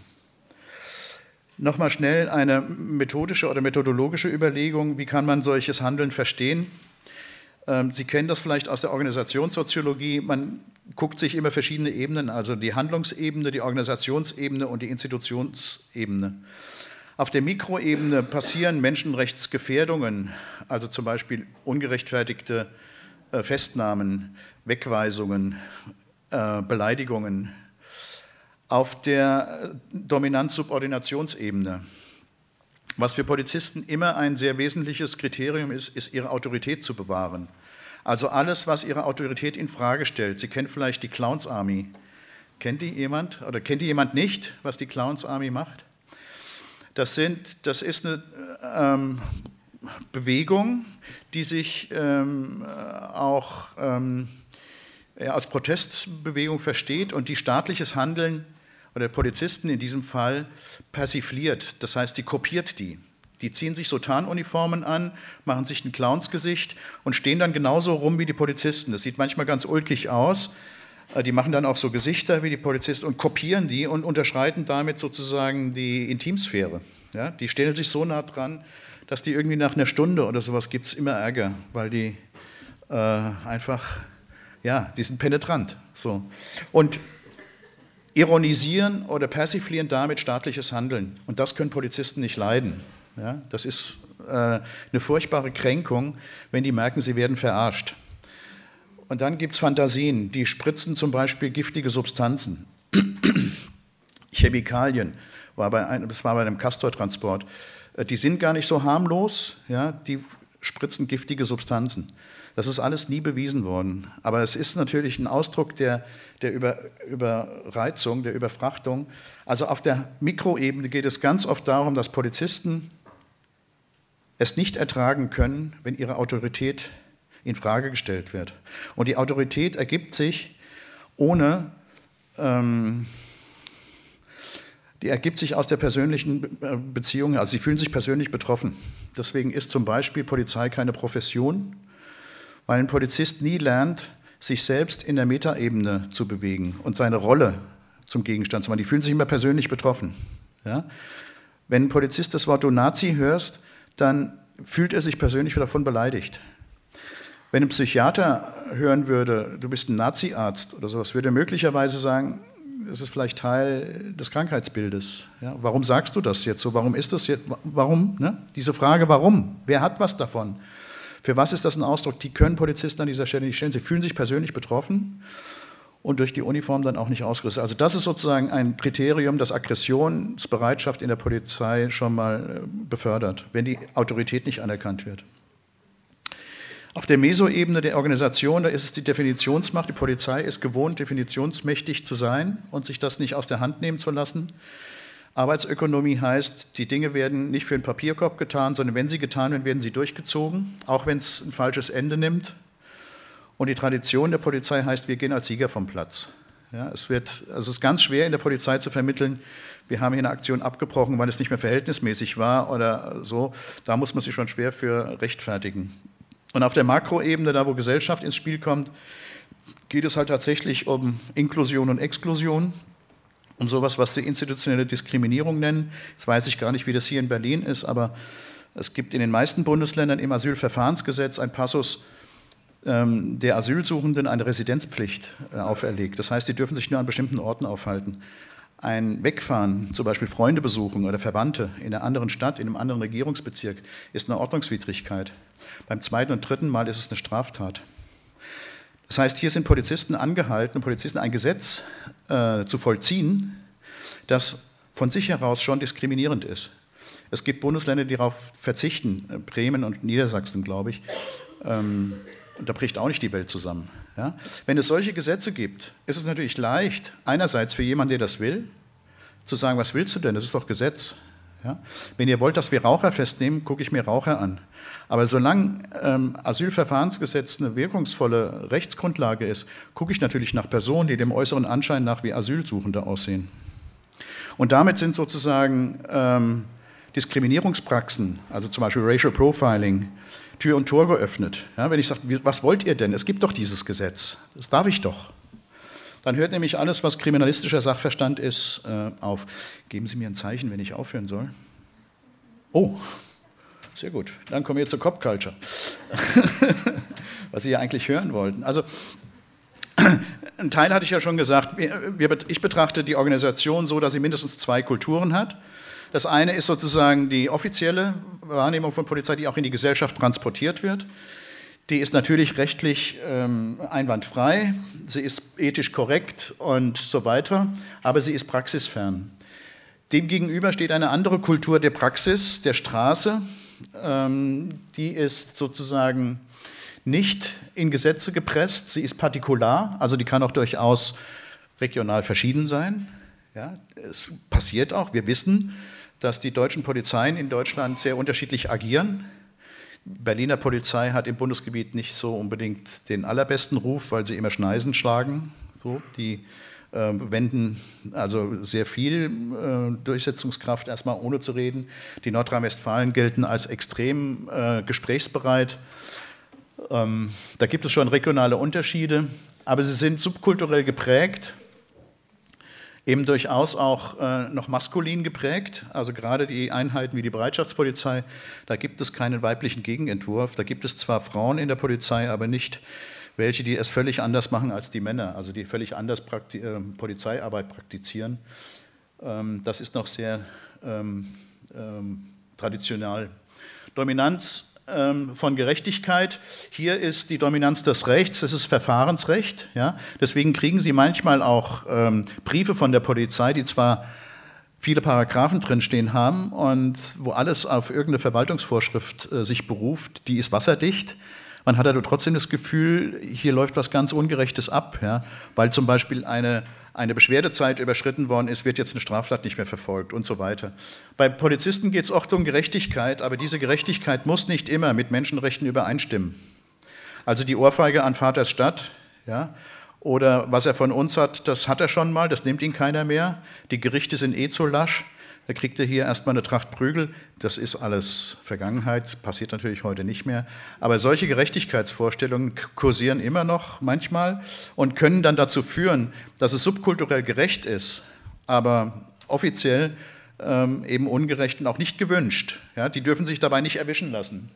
Nochmal schnell eine methodische oder methodologische Überlegung, wie kann man solches Handeln verstehen? Sie kennen das vielleicht aus der Organisationssoziologie, man guckt sich immer verschiedene Ebenen, also die Handlungsebene, die Organisationsebene und die Institutionsebene. Auf der Mikroebene passieren Menschenrechtsgefährdungen, also zum Beispiel ungerechtfertigte Festnahmen, Wegweisungen, Beleidigungen. Auf der Dominanz-Subordinationsebene. Was für Polizisten immer ein sehr wesentliches Kriterium ist, ist ihre Autorität zu bewahren. Also alles, was ihre Autorität in Frage stellt. Sie kennen vielleicht die Clowns Army. Kennt die jemand oder kennt die jemand nicht, was die Clowns Army macht? Das, sind, das ist eine ähm, Bewegung, die sich ähm, auch ähm, ja, als Protestbewegung versteht und die staatliches Handeln oder Polizisten in diesem Fall persifliert, das heißt, die kopiert die. Die ziehen sich so Tarnuniformen an, machen sich ein Clownsgesicht und stehen dann genauso rum wie die Polizisten. Das sieht manchmal ganz ulkig aus. Die machen dann auch so Gesichter wie die Polizisten und kopieren die und unterschreiten damit sozusagen die Intimsphäre. Ja, die stellen sich so nah dran, dass die irgendwie nach einer Stunde oder sowas gibt es immer Ärger, weil die äh, einfach, ja, die sind penetrant. So. Und ironisieren oder persiflieren damit staatliches Handeln. Und das können Polizisten nicht leiden. Ja, das ist äh, eine furchtbare Kränkung, wenn die merken, sie werden verarscht. Und dann gibt es Fantasien, die spritzen zum Beispiel giftige Substanzen. Chemikalien, war bei einem, das war bei einem Castor-Transport. Die sind gar nicht so harmlos, ja, die spritzen giftige Substanzen. Das ist alles nie bewiesen worden. Aber es ist natürlich ein Ausdruck der, der Über, Überreizung, der Überfrachtung. Also auf der Mikroebene geht es ganz oft darum, dass Polizisten es nicht ertragen können, wenn ihre Autorität in Frage gestellt wird. Und die Autorität ergibt sich ohne, ähm, die ergibt sich aus der persönlichen Beziehung, also sie fühlen sich persönlich betroffen. Deswegen ist zum Beispiel Polizei keine Profession, weil ein Polizist nie lernt, sich selbst in der Metaebene zu bewegen und seine Rolle zum Gegenstand zu machen. Die fühlen sich immer persönlich betroffen. Ja? Wenn ein Polizist das Wort "du Nazi" hörst, dann fühlt er sich persönlich davon beleidigt. Wenn ein Psychiater hören würde, du bist ein Nazi-Arzt oder sowas, würde er möglicherweise sagen, das ist vielleicht Teil des Krankheitsbildes. Ja? Warum sagst du das jetzt so? Warum ist das jetzt? Warum? Ne? Diese Frage, warum? Wer hat was davon? Für was ist das ein Ausdruck? Die können Polizisten an dieser Stelle nicht stellen. Sie fühlen sich persönlich betroffen und durch die Uniform dann auch nicht ausgerüstet. Also das ist sozusagen ein Kriterium, das Aggressionsbereitschaft in der Polizei schon mal befördert, wenn die Autorität nicht anerkannt wird. Auf der Mesoebene der Organisation, da ist es die Definitionsmacht. Die Polizei ist gewohnt, definitionsmächtig zu sein und sich das nicht aus der Hand nehmen zu lassen. Arbeitsökonomie heißt, die Dinge werden nicht für den Papierkorb getan, sondern wenn sie getan werden, werden sie durchgezogen, auch wenn es ein falsches Ende nimmt. Und die Tradition der Polizei heißt, wir gehen als Sieger vom Platz. Ja, es wird, also es ist ganz schwer in der Polizei zu vermitteln, wir haben hier eine Aktion abgebrochen, weil es nicht mehr verhältnismäßig war oder so. Da muss man sich schon schwer für rechtfertigen. Und auf der Makroebene, da wo Gesellschaft ins Spiel kommt, geht es halt tatsächlich um Inklusion und Exklusion, um sowas, was wir institutionelle Diskriminierung nennen. Jetzt weiß ich gar nicht, wie das hier in Berlin ist, aber es gibt in den meisten Bundesländern im Asylverfahrensgesetz einen Passus, ähm, der Asylsuchenden eine Residenzpflicht äh, auferlegt. Das heißt, die dürfen sich nur an bestimmten Orten aufhalten. Ein Wegfahren, zum Beispiel Freunde besuchen oder Verwandte in einer anderen Stadt, in einem anderen Regierungsbezirk, ist eine Ordnungswidrigkeit. Beim zweiten und dritten Mal ist es eine Straftat. Das heißt, hier sind Polizisten angehalten, Polizisten ein Gesetz äh, zu vollziehen, das von sich heraus schon diskriminierend ist. Es gibt Bundesländer, die darauf verzichten, Bremen und Niedersachsen, glaube ich. Ähm, da bricht auch nicht die Welt zusammen. Ja? Wenn es solche Gesetze gibt, ist es natürlich leicht, einerseits für jemanden, der das will, zu sagen, was willst du denn? Das ist doch Gesetz. Ja? Wenn ihr wollt, dass wir Raucher festnehmen, gucke ich mir Raucher an. Aber solange ähm, Asylverfahrensgesetz eine wirkungsvolle Rechtsgrundlage ist, gucke ich natürlich nach Personen, die dem äußeren Anschein nach wie Asylsuchende aussehen. Und damit sind sozusagen ähm, Diskriminierungspraxen, also zum Beispiel Racial Profiling, Tür und Tor geöffnet. Ja, wenn ich sage, was wollt ihr denn? Es gibt doch dieses Gesetz, das darf ich doch. Dann hört nämlich alles, was kriminalistischer Sachverstand ist, äh, auf. Geben Sie mir ein Zeichen, wenn ich aufhören soll. Oh, sehr gut. Dann kommen wir zur Cop Culture, was Sie ja eigentlich hören wollten. Also ein Teil hatte ich ja schon gesagt. Wir, wir, ich betrachte die Organisation so, dass sie mindestens zwei Kulturen hat. Das eine ist sozusagen die offizielle Wahrnehmung von Polizei, die auch in die Gesellschaft transportiert wird. Die ist natürlich rechtlich ähm, einwandfrei, sie ist ethisch korrekt und so weiter, aber sie ist praxisfern. Demgegenüber steht eine andere Kultur der Praxis, der Straße. Ähm, die ist sozusagen nicht in Gesetze gepresst, sie ist partikular, also die kann auch durchaus regional verschieden sein. Ja, es passiert auch, wir wissen, dass die deutschen Polizeien in Deutschland sehr unterschiedlich agieren. Berliner Polizei hat im Bundesgebiet nicht so unbedingt den allerbesten Ruf, weil sie immer Schneisen schlagen. So, die äh, wenden also sehr viel äh, Durchsetzungskraft erstmal ohne zu reden. Die Nordrhein-Westfalen gelten als extrem äh, gesprächsbereit. Ähm, da gibt es schon regionale Unterschiede, aber sie sind subkulturell geprägt. Eben durchaus auch äh, noch maskulin geprägt, also gerade die Einheiten wie die Bereitschaftspolizei, da gibt es keinen weiblichen Gegenentwurf, da gibt es zwar Frauen in der Polizei, aber nicht welche, die es völlig anders machen als die Männer, also die völlig anders prakti- äh, Polizeiarbeit praktizieren. Ähm, das ist noch sehr ähm, ähm, traditional. Dominanz von Gerechtigkeit. Hier ist die Dominanz des Rechts, das ist Verfahrensrecht. Ja? Deswegen kriegen Sie manchmal auch ähm, Briefe von der Polizei, die zwar viele Paragraphen drinstehen haben und wo alles auf irgendeine Verwaltungsvorschrift äh, sich beruft, die ist wasserdicht. Man hat aber trotzdem das Gefühl, hier läuft was ganz Ungerechtes ab, ja? Weil zum Beispiel eine eine Beschwerdezeit überschritten worden ist, wird jetzt eine Straftat nicht mehr verfolgt und so weiter. Bei Polizisten geht es oft um Gerechtigkeit, aber diese Gerechtigkeit muss nicht immer mit Menschenrechten übereinstimmen. Also die Ohrfeige an Vaters Stadt, ja, oder was er von uns hat, das hat er schon mal, das nimmt ihn keiner mehr. Die Gerichte sind eh zu lasch, da kriegt er hier erstmal eine Tracht Prügel. Das ist alles Vergangenheit, das passiert natürlich heute nicht mehr. Aber solche Gerechtigkeitsvorstellungen kursieren immer noch manchmal und können dann dazu führen, dass es subkulturell gerecht ist, aber offiziell ähm, eben ungerecht und auch nicht gewünscht. Ja, die dürfen sich dabei nicht erwischen lassen.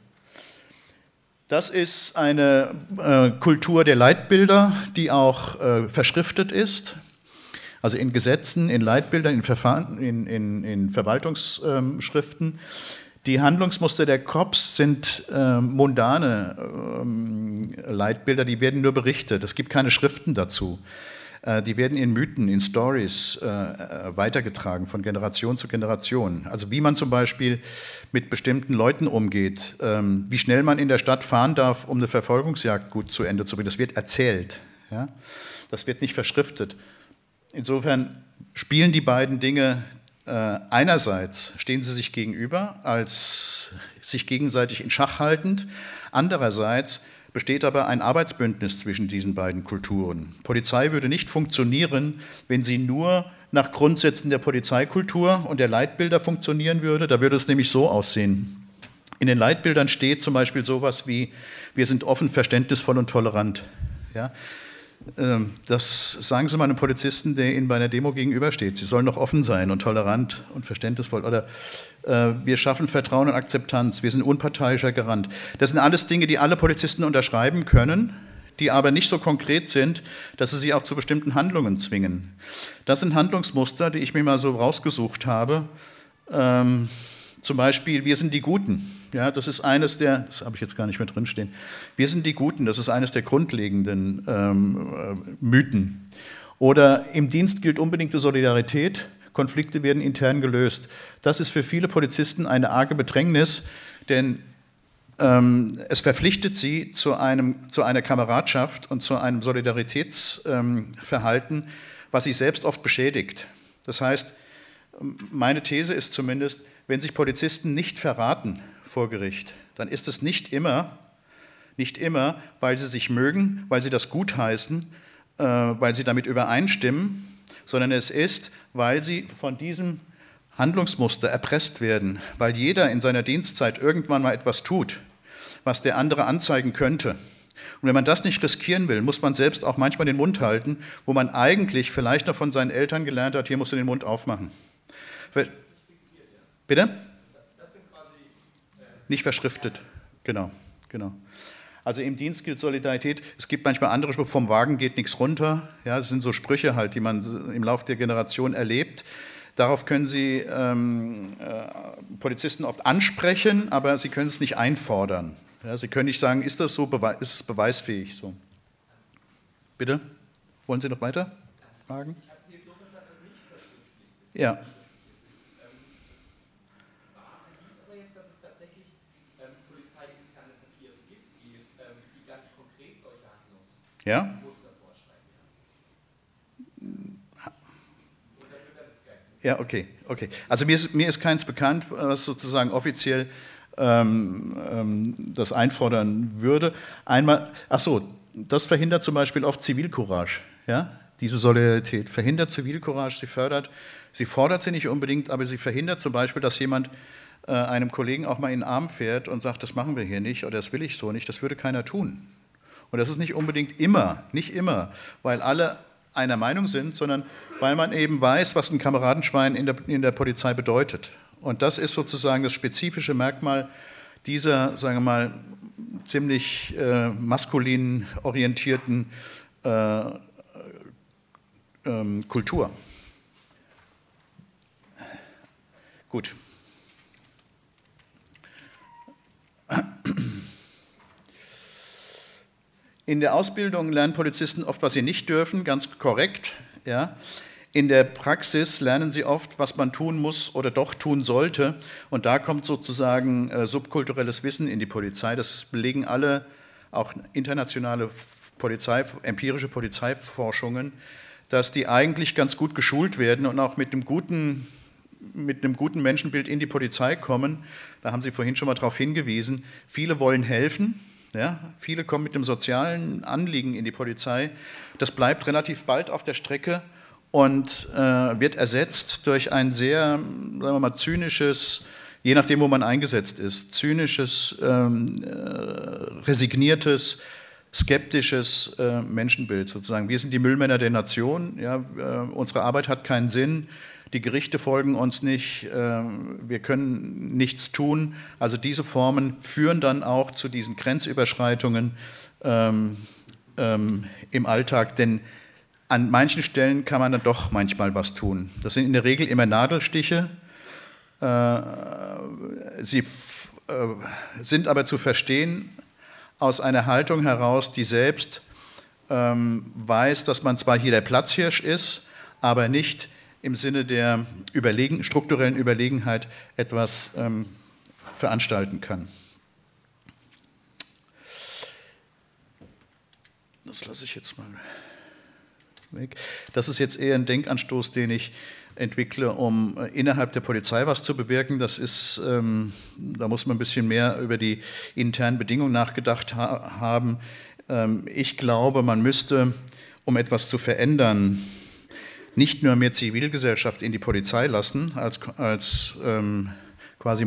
Das ist eine äh, Kultur der Leitbilder, die auch äh, verschriftet ist. Also in Gesetzen, in Leitbildern, in, Verfahren, in, in, in Verwaltungsschriften. Die Handlungsmuster der Cops sind äh, mundane äh, Leitbilder, die werden nur berichtet. Es gibt keine Schriften dazu. Äh, die werden in Mythen, in Stories äh, weitergetragen von Generation zu Generation. Also wie man zum Beispiel mit bestimmten Leuten umgeht, äh, wie schnell man in der Stadt fahren darf, um eine Verfolgungsjagd gut zu Ende zu bringen. Das wird erzählt. Ja? Das wird nicht verschriftet. Insofern spielen die beiden Dinge, äh, einerseits stehen sie sich gegenüber, als sich gegenseitig in Schach haltend, andererseits besteht aber ein Arbeitsbündnis zwischen diesen beiden Kulturen. Polizei würde nicht funktionieren, wenn sie nur nach Grundsätzen der Polizeikultur und der Leitbilder funktionieren würde. Da würde es nämlich so aussehen. In den Leitbildern steht zum Beispiel sowas wie, wir sind offen, verständnisvoll und tolerant. Ja? Das sagen Sie mal einem Polizisten, der Ihnen bei einer Demo gegenübersteht. Sie sollen doch offen sein und tolerant und verständnisvoll. Oder äh, wir schaffen Vertrauen und Akzeptanz. Wir sind unparteiischer Garant. Das sind alles Dinge, die alle Polizisten unterschreiben können, die aber nicht so konkret sind, dass sie sie auch zu bestimmten Handlungen zwingen. Das sind Handlungsmuster, die ich mir mal so rausgesucht habe. Ähm, zum Beispiel, wir sind die Guten. Ja, das ist eines der, das habe ich jetzt gar nicht mehr drinstehen, wir sind die Guten, das ist eines der grundlegenden ähm, äh, Mythen. Oder im Dienst gilt unbedingte Solidarität, Konflikte werden intern gelöst. Das ist für viele Polizisten eine arge Bedrängnis, denn ähm, es verpflichtet sie zu, einem, zu einer Kameradschaft und zu einem Solidaritätsverhalten, ähm, was sie selbst oft beschädigt. Das heißt, meine These ist zumindest, wenn sich Polizisten nicht verraten vor Gericht, dann ist es nicht immer, nicht immer, weil sie sich mögen, weil sie das gutheißen, äh, weil sie damit übereinstimmen, sondern es ist, weil sie von diesem Handlungsmuster erpresst werden, weil jeder in seiner Dienstzeit irgendwann mal etwas tut, was der andere anzeigen könnte. Und wenn man das nicht riskieren will, muss man selbst auch manchmal den Mund halten, wo man eigentlich vielleicht noch von seinen Eltern gelernt hat, hier musst du den Mund aufmachen. Bitte? Nicht verschriftet, genau, genau. Also im Dienst gilt Solidarität. Es gibt manchmal andere Sprüche, vom Wagen geht nichts runter. Ja, das sind so Sprüche halt, die man im Laufe der Generation erlebt. Darauf können Sie ähm, äh, Polizisten oft ansprechen, aber Sie können es nicht einfordern. Ja, Sie können nicht sagen, ist das so, ist es beweisfähig so. Bitte? Wollen Sie noch weiter fragen? Ich habe Sie so verstanden, dass es nicht verschriftlich ist. Ja. Ja? Ja, okay, okay. Also mir ist, mir ist keins bekannt, was sozusagen offiziell ähm, ähm, das einfordern würde. Einmal, ach so, das verhindert zum Beispiel oft Zivilcourage, ja? Diese Solidarität verhindert Zivilcourage, sie fördert, sie fordert sie nicht unbedingt, aber sie verhindert zum Beispiel, dass jemand äh, einem Kollegen auch mal in den Arm fährt und sagt, das machen wir hier nicht oder das will ich so nicht, das würde keiner tun. Und das ist nicht unbedingt immer, nicht immer, weil alle einer Meinung sind, sondern weil man eben weiß, was ein Kameradenschwein in der, in der Polizei bedeutet. Und das ist sozusagen das spezifische Merkmal dieser, sagen wir mal, ziemlich äh, maskulin orientierten äh, ähm, Kultur. Gut. In der Ausbildung lernen Polizisten oft, was sie nicht dürfen, ganz korrekt. Ja. In der Praxis lernen sie oft, was man tun muss oder doch tun sollte. Und da kommt sozusagen äh, subkulturelles Wissen in die Polizei. Das belegen alle, auch internationale Polizei, empirische Polizeiforschungen, dass die eigentlich ganz gut geschult werden und auch mit einem guten, mit einem guten Menschenbild in die Polizei kommen. Da haben Sie vorhin schon mal darauf hingewiesen. Viele wollen helfen. Ja, viele kommen mit dem sozialen Anliegen in die Polizei. Das bleibt relativ bald auf der Strecke und äh, wird ersetzt durch ein sehr, sagen wir mal, zynisches, je nachdem, wo man eingesetzt ist, zynisches, ähm, äh, resigniertes, skeptisches äh, Menschenbild sozusagen. Wir sind die Müllmänner der Nation. Ja, äh, unsere Arbeit hat keinen Sinn. Die Gerichte folgen uns nicht, wir können nichts tun. Also diese Formen führen dann auch zu diesen Grenzüberschreitungen ähm, ähm, im Alltag, denn an manchen Stellen kann man dann doch manchmal was tun. Das sind in der Regel immer Nadelstiche. Äh, sie f- äh, sind aber zu verstehen aus einer Haltung heraus, die selbst ähm, weiß, dass man zwar hier der Platzhirsch ist, aber nicht im Sinne der überlegen, strukturellen Überlegenheit etwas ähm, veranstalten kann. Das lasse ich jetzt mal weg. Das ist jetzt eher ein Denkanstoß, den ich entwickle, um äh, innerhalb der Polizei was zu bewirken. Das ist, ähm, da muss man ein bisschen mehr über die internen Bedingungen nachgedacht ha- haben. Ähm, ich glaube, man müsste, um etwas zu verändern, nicht nur mehr Zivilgesellschaft in die Polizei lassen, als, als ähm, quasi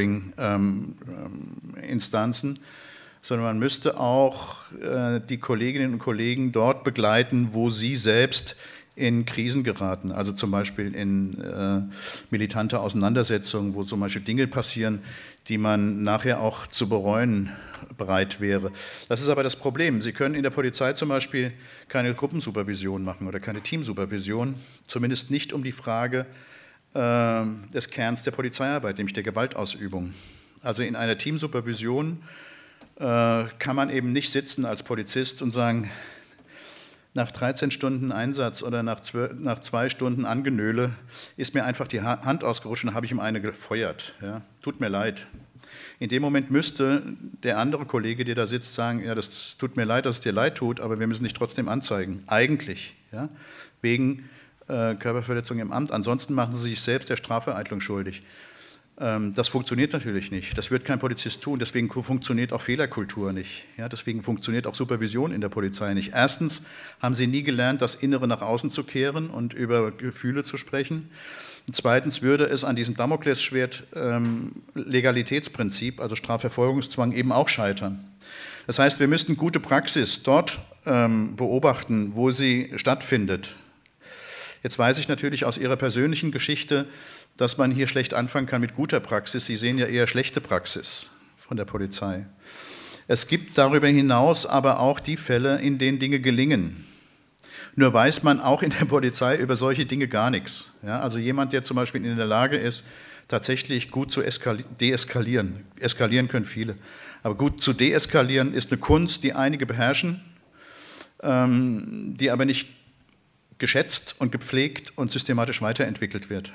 Monitoring-Instanzen, ähm, sondern man müsste auch äh, die Kolleginnen und Kollegen dort begleiten, wo sie selbst in Krisen geraten, also zum Beispiel in äh, militante Auseinandersetzungen, wo zum Beispiel Dinge passieren, die man nachher auch zu bereuen bereit wäre. Das ist aber das Problem. Sie können in der Polizei zum Beispiel keine Gruppensupervision machen oder keine Teamsupervision, zumindest nicht um die Frage äh, des Kerns der Polizeiarbeit, nämlich der Gewaltausübung. Also in einer Teamsupervision äh, kann man eben nicht sitzen als Polizist und sagen, nach dreizehn Stunden Einsatz oder nach, zwölf, nach zwei Stunden Angenöle ist mir einfach die Hand ausgerutscht und habe ich ihm eine gefeuert. Ja, tut mir leid. In dem Moment müsste der andere Kollege, der da sitzt, sagen, ja, das tut mir leid, dass es dir leid tut, aber wir müssen dich trotzdem anzeigen. Eigentlich, ja, wegen äh, Körperverletzung im Amt. Ansonsten machen sie sich selbst der Strafvereitlung schuldig. Ähm, das funktioniert natürlich nicht. Das wird kein Polizist tun. Deswegen funktioniert auch Fehlerkultur nicht. Ja, deswegen funktioniert auch Supervision in der Polizei nicht. Erstens haben sie nie gelernt, das Innere nach außen zu kehren und über Gefühle zu sprechen. Und zweitens würde es an diesem Damoklesschwert ähm, Legalitätsprinzip, also Strafverfolgungszwang, eben auch scheitern. Das heißt, wir müssten gute Praxis dort ähm, beobachten, wo sie stattfindet. Jetzt weiß ich natürlich aus Ihrer persönlichen Geschichte, dass man hier schlecht anfangen kann mit guter Praxis. Sie sehen ja eher schlechte Praxis von der Polizei. Es gibt darüber hinaus aber auch die Fälle, in denen Dinge gelingen. Nur weiß man auch in der Polizei über solche Dinge gar nichts. Ja, also jemand, der zum Beispiel in der Lage ist, tatsächlich gut zu deeskalieren. Eskalieren können viele. Aber gut zu deeskalieren ist eine Kunst, die einige beherrschen, ähm, die aber nicht geschätzt und gepflegt und systematisch weiterentwickelt wird.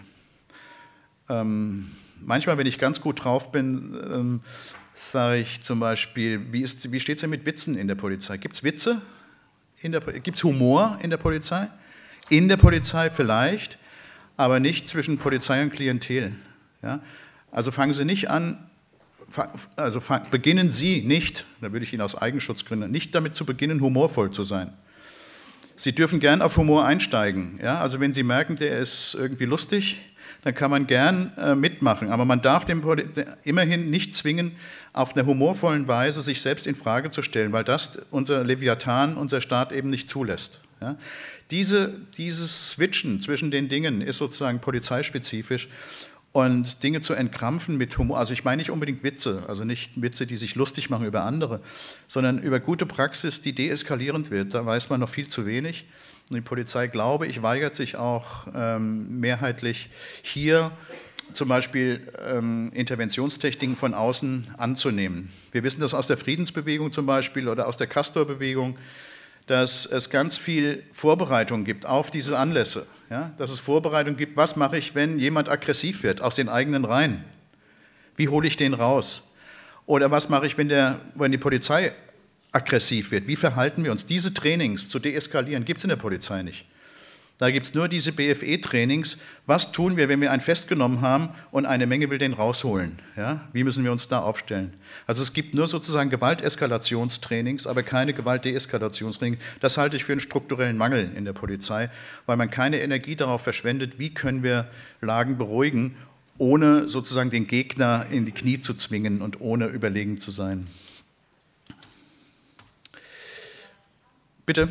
Ähm, manchmal, wenn ich ganz gut drauf bin, ähm, sage ich zum Beispiel, wie, wie steht es denn mit Witzen in der Polizei? Gibt es Witze? Gibt es Humor in der Polizei? In der Polizei vielleicht, aber nicht zwischen Polizei und Klientel. Ja? Also fangen Sie nicht an, also fang, beginnen Sie nicht, da würde ich Ihnen aus Eigenschutz gründen, nicht damit zu beginnen, humorvoll zu sein. Sie dürfen gern auf Humor einsteigen. Ja? Also wenn Sie merken, der ist irgendwie lustig, dann kann man gern äh, mitmachen. Aber man darf dem immerhin nicht zwingen, auf einer humorvollen Weise sich selbst in Frage zu stellen, weil das unser Leviathan, unser Staat eben nicht zulässt. Ja? Diese, dieses Switchen zwischen den Dingen ist sozusagen polizeispezifisch. Und Dinge zu entkrampfen mit Humor, also ich meine nicht unbedingt Witze, also nicht Witze, die sich lustig machen über andere, sondern über gute Praxis, die deeskalierend wird, da weiß man noch viel zu wenig. Und die Polizei, glaube ich, weigert sich auch ähm, mehrheitlich hier zum Beispiel ähm, Interventionstechniken von außen anzunehmen. Wir wissen das aus der Friedensbewegung zum Beispiel oder aus der Castor-Bewegung, dass es ganz viel Vorbereitung gibt auf diese Anlässe. Ja? Dass es Vorbereitung gibt, was mache ich, wenn jemand aggressiv wird aus den eigenen Reihen? Wie hole ich den raus? Oder was mache ich, wenn, der, wenn die Polizei aggressiv wird? Wie verhalten wir uns? Diese Trainings zu deeskalieren gibt es in der Polizei nicht. Da gibt es nur diese B F E-Trainings. Was tun wir, wenn wir einen festgenommen haben und eine Menge will den rausholen? Ja? Wie müssen wir uns da aufstellen? Also es gibt nur sozusagen Gewalteskalationstrainings, aber keine Gewaltdeeskalationstrainings. Das halte ich für einen strukturellen Mangel in der Polizei, weil man keine Energie darauf verschwendet, wie können wir Lagen beruhigen, ohne sozusagen den Gegner in die Knie zu zwingen und ohne überlegen zu sein. Bitte?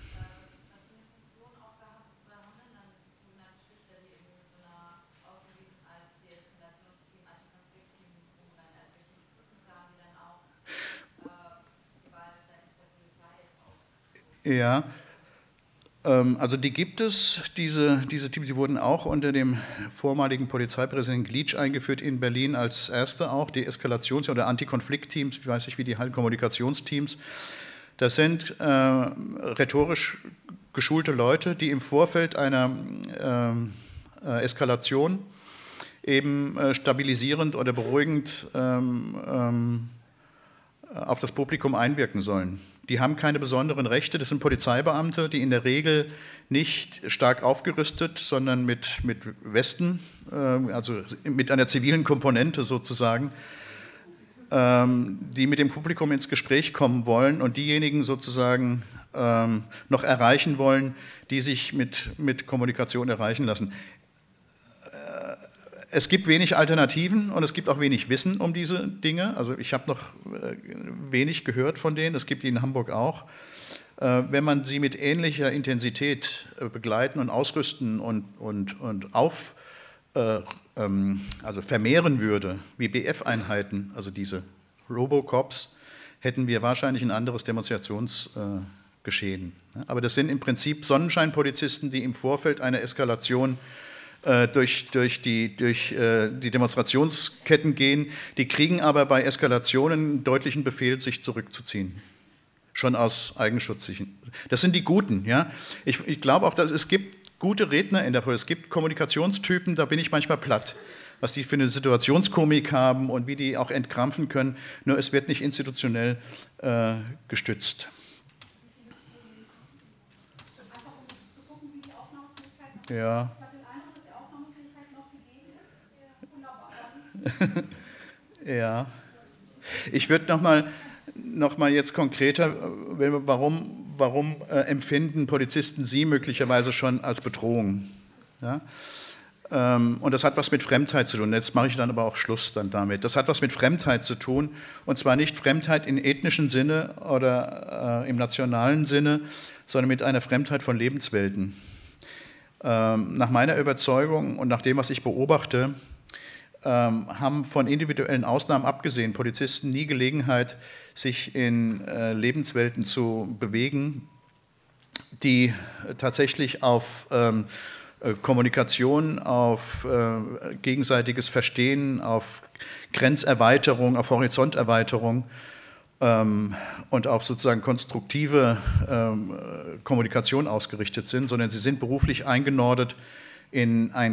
Ja, ähm, also die gibt es, diese, diese Teams, die wurden auch unter dem vormaligen Polizeipräsidenten Glitsch eingeführt in Berlin als erste auch, die Eskalations- oder Antikonfliktteams, ich weiß nicht, wie die halt Kommunikationsteams. Das sind äh, rhetorisch geschulte Leute, die im Vorfeld einer äh, Eskalation eben äh, stabilisierend oder beruhigend ähm, ähm, auf das Publikum einwirken sollen. Die haben keine besonderen Rechte, das sind Polizeibeamte, die in der Regel nicht stark aufgerüstet, sondern mit, mit Westen, äh, also mit einer zivilen Komponente sozusagen, ähm, die mit dem Publikum ins Gespräch kommen wollen und diejenigen sozusagen ähm, noch erreichen wollen, die sich mit, mit Kommunikation erreichen lassen. Es gibt wenig Alternativen und es gibt auch wenig Wissen um diese Dinge. Also ich habe noch wenig gehört von denen, es gibt die in Hamburg auch. Wenn man sie mit ähnlicher Intensität begleiten und ausrüsten und, und, und auf, also vermehren würde, wie B F-Einheiten, also diese Robocops, hätten wir wahrscheinlich ein anderes Demonstrationsgeschehen. Aber das sind im Prinzip Sonnenscheinpolizisten, die im Vorfeld einer Eskalation äh, durch, durch, die, durch äh, die Demonstrationsketten gehen. Die kriegen aber bei Eskalationen einen deutlichen Befehl, sich zurückzuziehen. Schon aus Eigenschutz. Das sind die Guten. Ja? Ich, ich glaube auch, dass es gibt gute Redner in der Politik. Es gibt Kommunikationstypen, da bin ich manchmal platt, was die für eine Situationskomik haben und wie die auch entkrampfen können. Nur es wird nicht institutionell äh, gestützt. Ja. Ich habe den Eindruck, dass die Aufnahmefähigkeit noch gegeben ist. Wunderbar. Ja. Ich würde noch mal, noch mal jetzt konkreter, warum, warum äh, empfinden Polizisten Sie möglicherweise schon als Bedrohung? Ja? Ähm, und das hat was mit Fremdheit zu tun. Jetzt mache ich dann aber auch Schluss dann damit. Das hat was mit Fremdheit zu tun, und zwar nicht Fremdheit im ethnischen Sinne oder äh, im nationalen Sinne, sondern mit einer Fremdheit von Lebenswelten. Nach meiner Überzeugung und nach dem, was ich beobachte, haben von individuellen Ausnahmen abgesehen Polizisten nie Gelegenheit, sich in Lebenswelten zu bewegen, die tatsächlich auf Kommunikation, auf gegenseitiges Verstehen, auf Grenzerweiterung, auf Horizonterweiterung und auf sozusagen konstruktive ähm, Kommunikation ausgerichtet sind, sondern sie sind beruflich eingenordet in einen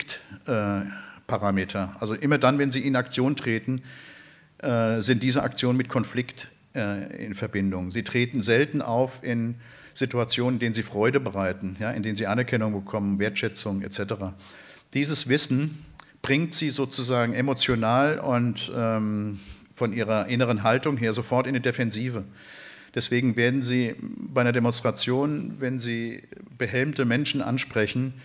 Konfliktparameter. Äh, also immer dann, wenn sie in Aktion treten, äh, sind diese Aktionen mit Konflikt äh, in Verbindung. Sie treten selten auf in Situationen, in denen sie Freude bereiten, ja, in denen sie Anerkennung bekommen, Wertschätzung et cetera. Dieses Wissen bringt sie sozusagen emotional und ähm, von ihrer inneren Haltung her sofort in die Defensive. Deswegen werden Sie bei einer Demonstration, wenn Sie behelmte Menschen ansprechen,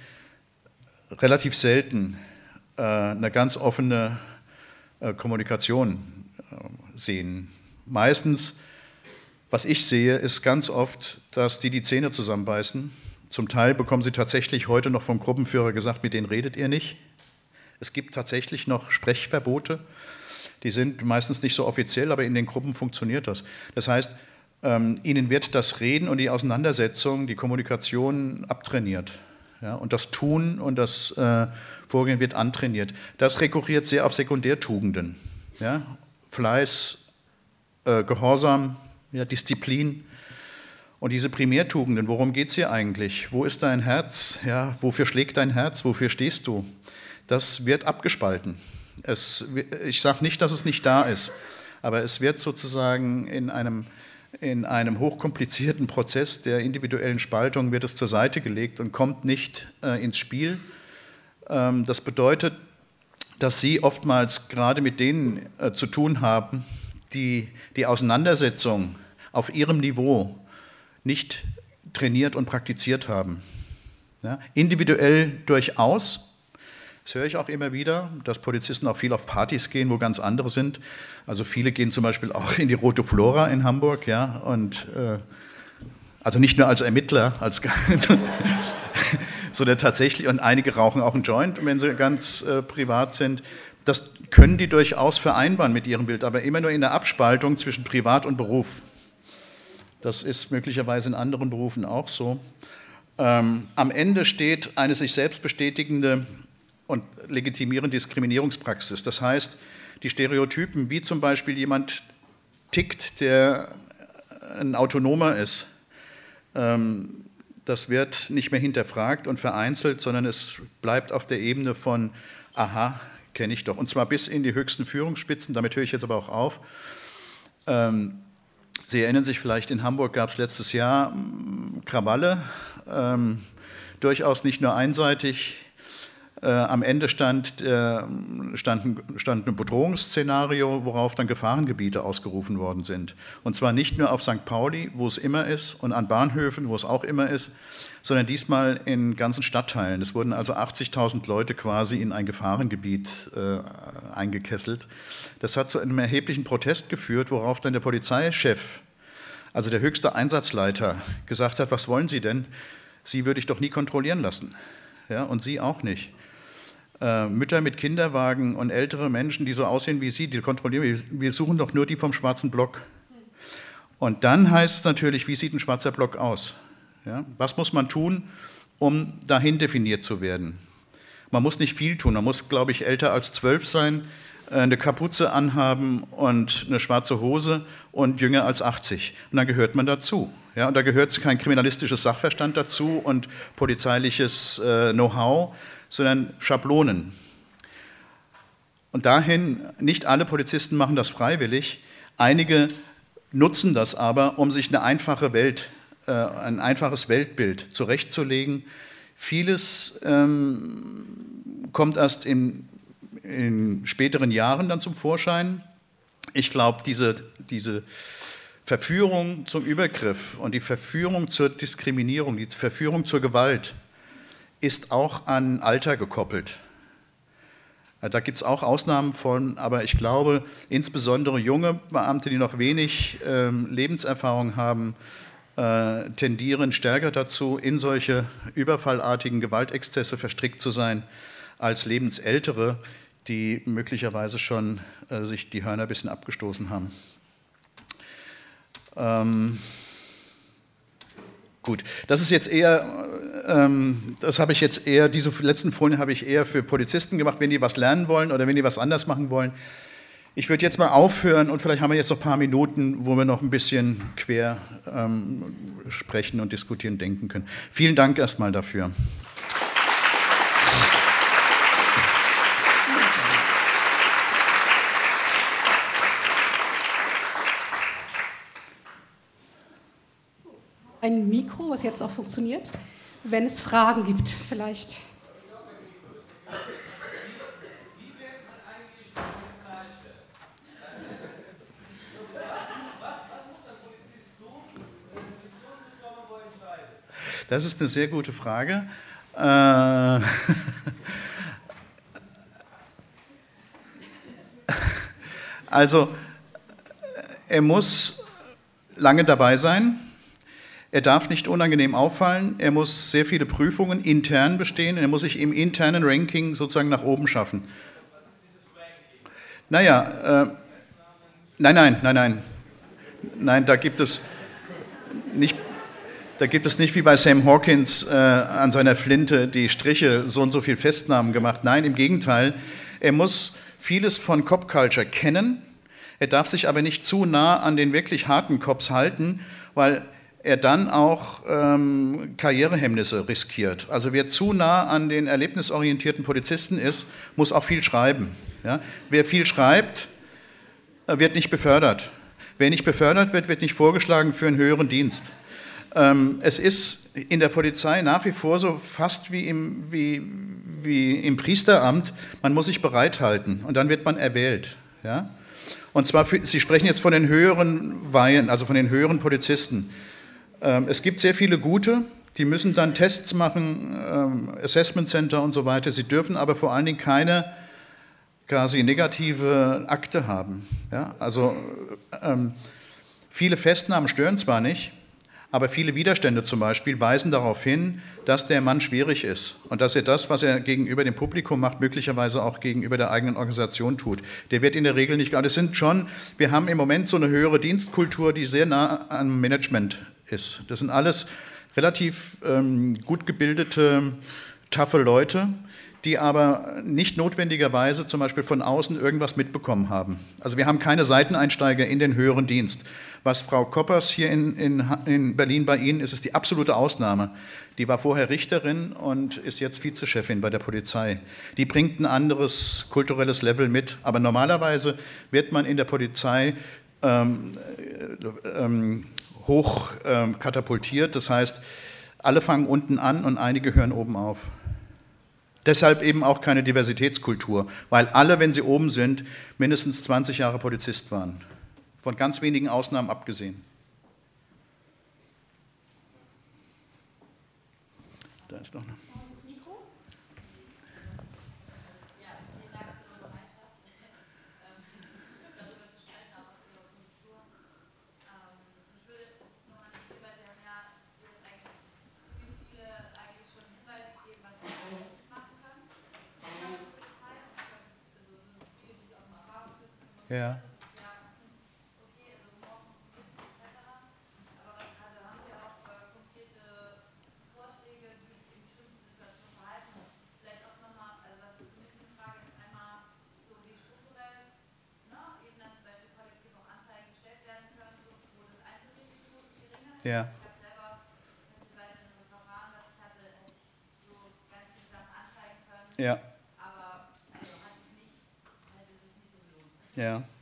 relativ selten äh, eine ganz offene äh, Kommunikation äh, sehen. Meistens, was ich sehe, ist ganz oft, dass die die Zähne zusammenbeißen. Zum Teil bekommen Sie tatsächlich heute noch vom Gruppenführer gesagt, mit denen redet ihr nicht. Es gibt tatsächlich noch Sprechverbote. Die sind meistens nicht so offiziell, aber in den Gruppen funktioniert das. Das heißt, ähm, ihnen wird das Reden und die Auseinandersetzung, die Kommunikation abtrainiert. Ja, und das Tun und das äh, Vorgehen wird antrainiert. Das rekurriert sehr auf Sekundärtugenden. Ja? Fleiß, äh, Gehorsam, ja, Disziplin. Und diese Primärtugenden, worum geht es hier eigentlich? Wo ist dein Herz? Ja, wofür schlägt dein Herz? Wofür stehst du? Das wird abgespalten. Es, ich sage nicht, dass es nicht da ist, aber es wird sozusagen in einem, in einem hochkomplizierten Prozess der individuellen Spaltung wird es zur Seite gelegt und kommt nicht äh, ins Spiel. Ähm, das bedeutet, dass Sie oftmals gerade mit denen äh, zu tun haben, die die Auseinandersetzung auf ihrem Niveau nicht trainiert und praktiziert haben. Ja, individuell durchaus. Das höre ich auch immer wieder, dass Polizisten auch viel auf Partys gehen, wo ganz andere sind. Also viele gehen zum Beispiel auch in die Rote Flora in Hamburg, ja, und äh, also nicht nur als Ermittler, als sondern tatsächlich, und einige rauchen auch einen Joint, wenn sie ganz äh, privat sind. Das können die durchaus vereinbaren mit ihrem Bild, aber immer nur in der Abspaltung zwischen Privat und Beruf. Das ist möglicherweise in anderen Berufen auch so. Ähm, am Ende steht eine sich selbst bestätigende und legitimierende Diskriminierungspraxis. Das heißt, die Stereotypen, wie zum Beispiel jemand tickt, der ein Autonomer ist, ähm, das wird nicht mehr hinterfragt und vereinzelt, sondern es bleibt auf der Ebene von, aha, kenne ich doch. Und zwar bis in die höchsten Führungsspitzen, damit höre ich jetzt aber auch auf. Ähm, Sie erinnern sich vielleicht, in Hamburg gab es letztes Jahr Krawalle, ähm, durchaus nicht nur einseitig. Äh, am Ende stand, äh, stand, stand ein Bedrohungsszenario, worauf dann Gefahrengebiete ausgerufen worden sind. Und zwar nicht nur auf Sankt Pauli, wo es immer ist, und an Bahnhöfen, wo es auch immer ist, sondern diesmal in ganzen Stadtteilen. Es wurden also achtzigtausend Leute quasi in ein Gefahrengebiet äh, eingekesselt. Das hat zu einem erheblichen Protest geführt, worauf dann der Polizeichef, also der höchste Einsatzleiter, gesagt hat, was wollen Sie denn? Sie würde ich doch nie kontrollieren lassen. Ja, und Sie auch nicht. Äh, Mütter mit Kinderwagen und ältere Menschen, die so aussehen wie Sie, die kontrollieren wir. Wir suchen doch nur die vom schwarzen Block. Und dann heißt es natürlich, wie sieht ein schwarzer Block aus? Ja? Was muss man tun, um dahin definiert zu werden? Man muss nicht viel tun, man muss, glaube ich, älter als zwölf sein, eine Kapuze anhaben und eine schwarze Hose und jünger als achtzig. Und dann gehört man dazu. Ja? Und da gehört kein kriminalistisches Sachverstand dazu und polizeiliches äh, Know-how, sondern Schablonen. Und dahin, nicht alle Polizisten machen das freiwillig, einige nutzen das aber, um sich eine einfache Welt, äh, ein einfaches Weltbild zurechtzulegen. Vieles ähm, kommt erst in, in späteren Jahren dann zum Vorschein. Ich glaube, diese, diese Verführung zum Übergriff und die Verführung zur Diskriminierung, die Verführung zur Gewalt ist auch an Alter gekoppelt. Da gibt es auch Ausnahmen von, aber ich glaube, insbesondere junge Beamte, die noch wenig ähm, Lebenserfahrung haben, äh, tendieren stärker dazu, in solche überfallartigen Gewaltexzesse verstrickt zu sein, als Lebensältere, die möglicherweise schon äh, sich die Hörner ein bisschen abgestoßen haben. Ähm, gut, das ist jetzt eher, ähm, das habe ich jetzt eher, diese letzten Folien habe ich eher für Polizisten gemacht, wenn die was lernen wollen oder wenn die was anders machen wollen. Ich würde jetzt mal aufhören und vielleicht haben wir jetzt noch ein paar Minuten, wo wir noch ein bisschen quer ähm, sprechen und diskutieren, denken können. Vielen Dank erstmal dafür. Ein Mikro, was jetzt auch funktioniert, wenn es Fragen gibt, vielleicht. Das ist eine sehr gute Frage. Äh also, er muss lange dabei sein. Er darf nicht unangenehm auffallen, er muss sehr viele Prüfungen intern bestehen, er muss sich im internen Ranking sozusagen nach oben schaffen. Naja, äh, nein, nein, nein, nein, nein, da gibt es nicht, da gibt es nicht wie bei Sam Hawkins äh, an seiner Flinte die Striche, so und so viel Festnahmen gemacht. Nein, im Gegenteil, er muss vieles von Cop Culture kennen, er darf sich aber nicht zu nah an den wirklich harten Cops halten, weil er dann auch ähm, Karrierehemmnisse riskiert. Also wer zu nah an den erlebnisorientierten Polizisten ist, muss auch viel schreiben. Ja? Wer viel schreibt, wird nicht befördert. Wer nicht befördert wird, wird nicht vorgeschlagen für einen höheren Dienst. Ähm, es ist in der Polizei nach wie vor so fast wie im, wie, wie im Priesteramt, man muss sich bereithalten und dann wird man erwählt. Ja? Und zwar, für, Sie sprechen jetzt von den höheren Weihen, also von den höheren Polizisten. Es gibt sehr viele gute, die müssen dann Tests machen, ähm, Assessment Center und so weiter. Sie dürfen aber vor allen Dingen keine quasi negative Akte haben. Ja? Also ähm, viele Festnahmen stören zwar nicht, aber viele Widerstände zum Beispiel weisen darauf hin, dass der Mann schwierig ist und dass er das, was er gegenüber dem Publikum macht, möglicherweise auch gegenüber der eigenen Organisation tut. Der wird in der Regel nicht, das sind schon, wir haben im Moment so eine höhere Dienstkultur, die sehr nah am Management ist. Das sind alles relativ ähm, gut gebildete, taffe Leute, die aber nicht notwendigerweise zum Beispiel von außen irgendwas mitbekommen haben. Also wir haben keine Seiteneinsteiger in den höheren Dienst. Was Frau Koppers hier in, in, in Berlin bei Ihnen ist, ist die absolute Ausnahme. Die war vorher Richterin und ist jetzt Vizechefin bei der Polizei. Die bringt ein anderes kulturelles Level mit. Aber normalerweise wird man in der Polizei ähm, ähm, hoch ähm, katapultiert. Das heißt, alle fangen unten an und einige hören oben auf. Deshalb eben auch keine Diversitätskultur, weil alle, wenn sie oben sind, mindestens zwanzig Jahre Polizist waren. Von ganz wenigen Ausnahmen abgesehen. Da ist noch eine. Ja. Ja. Ja. Aber also hat es nicht, hätte sich nicht so gelohnt. Ja.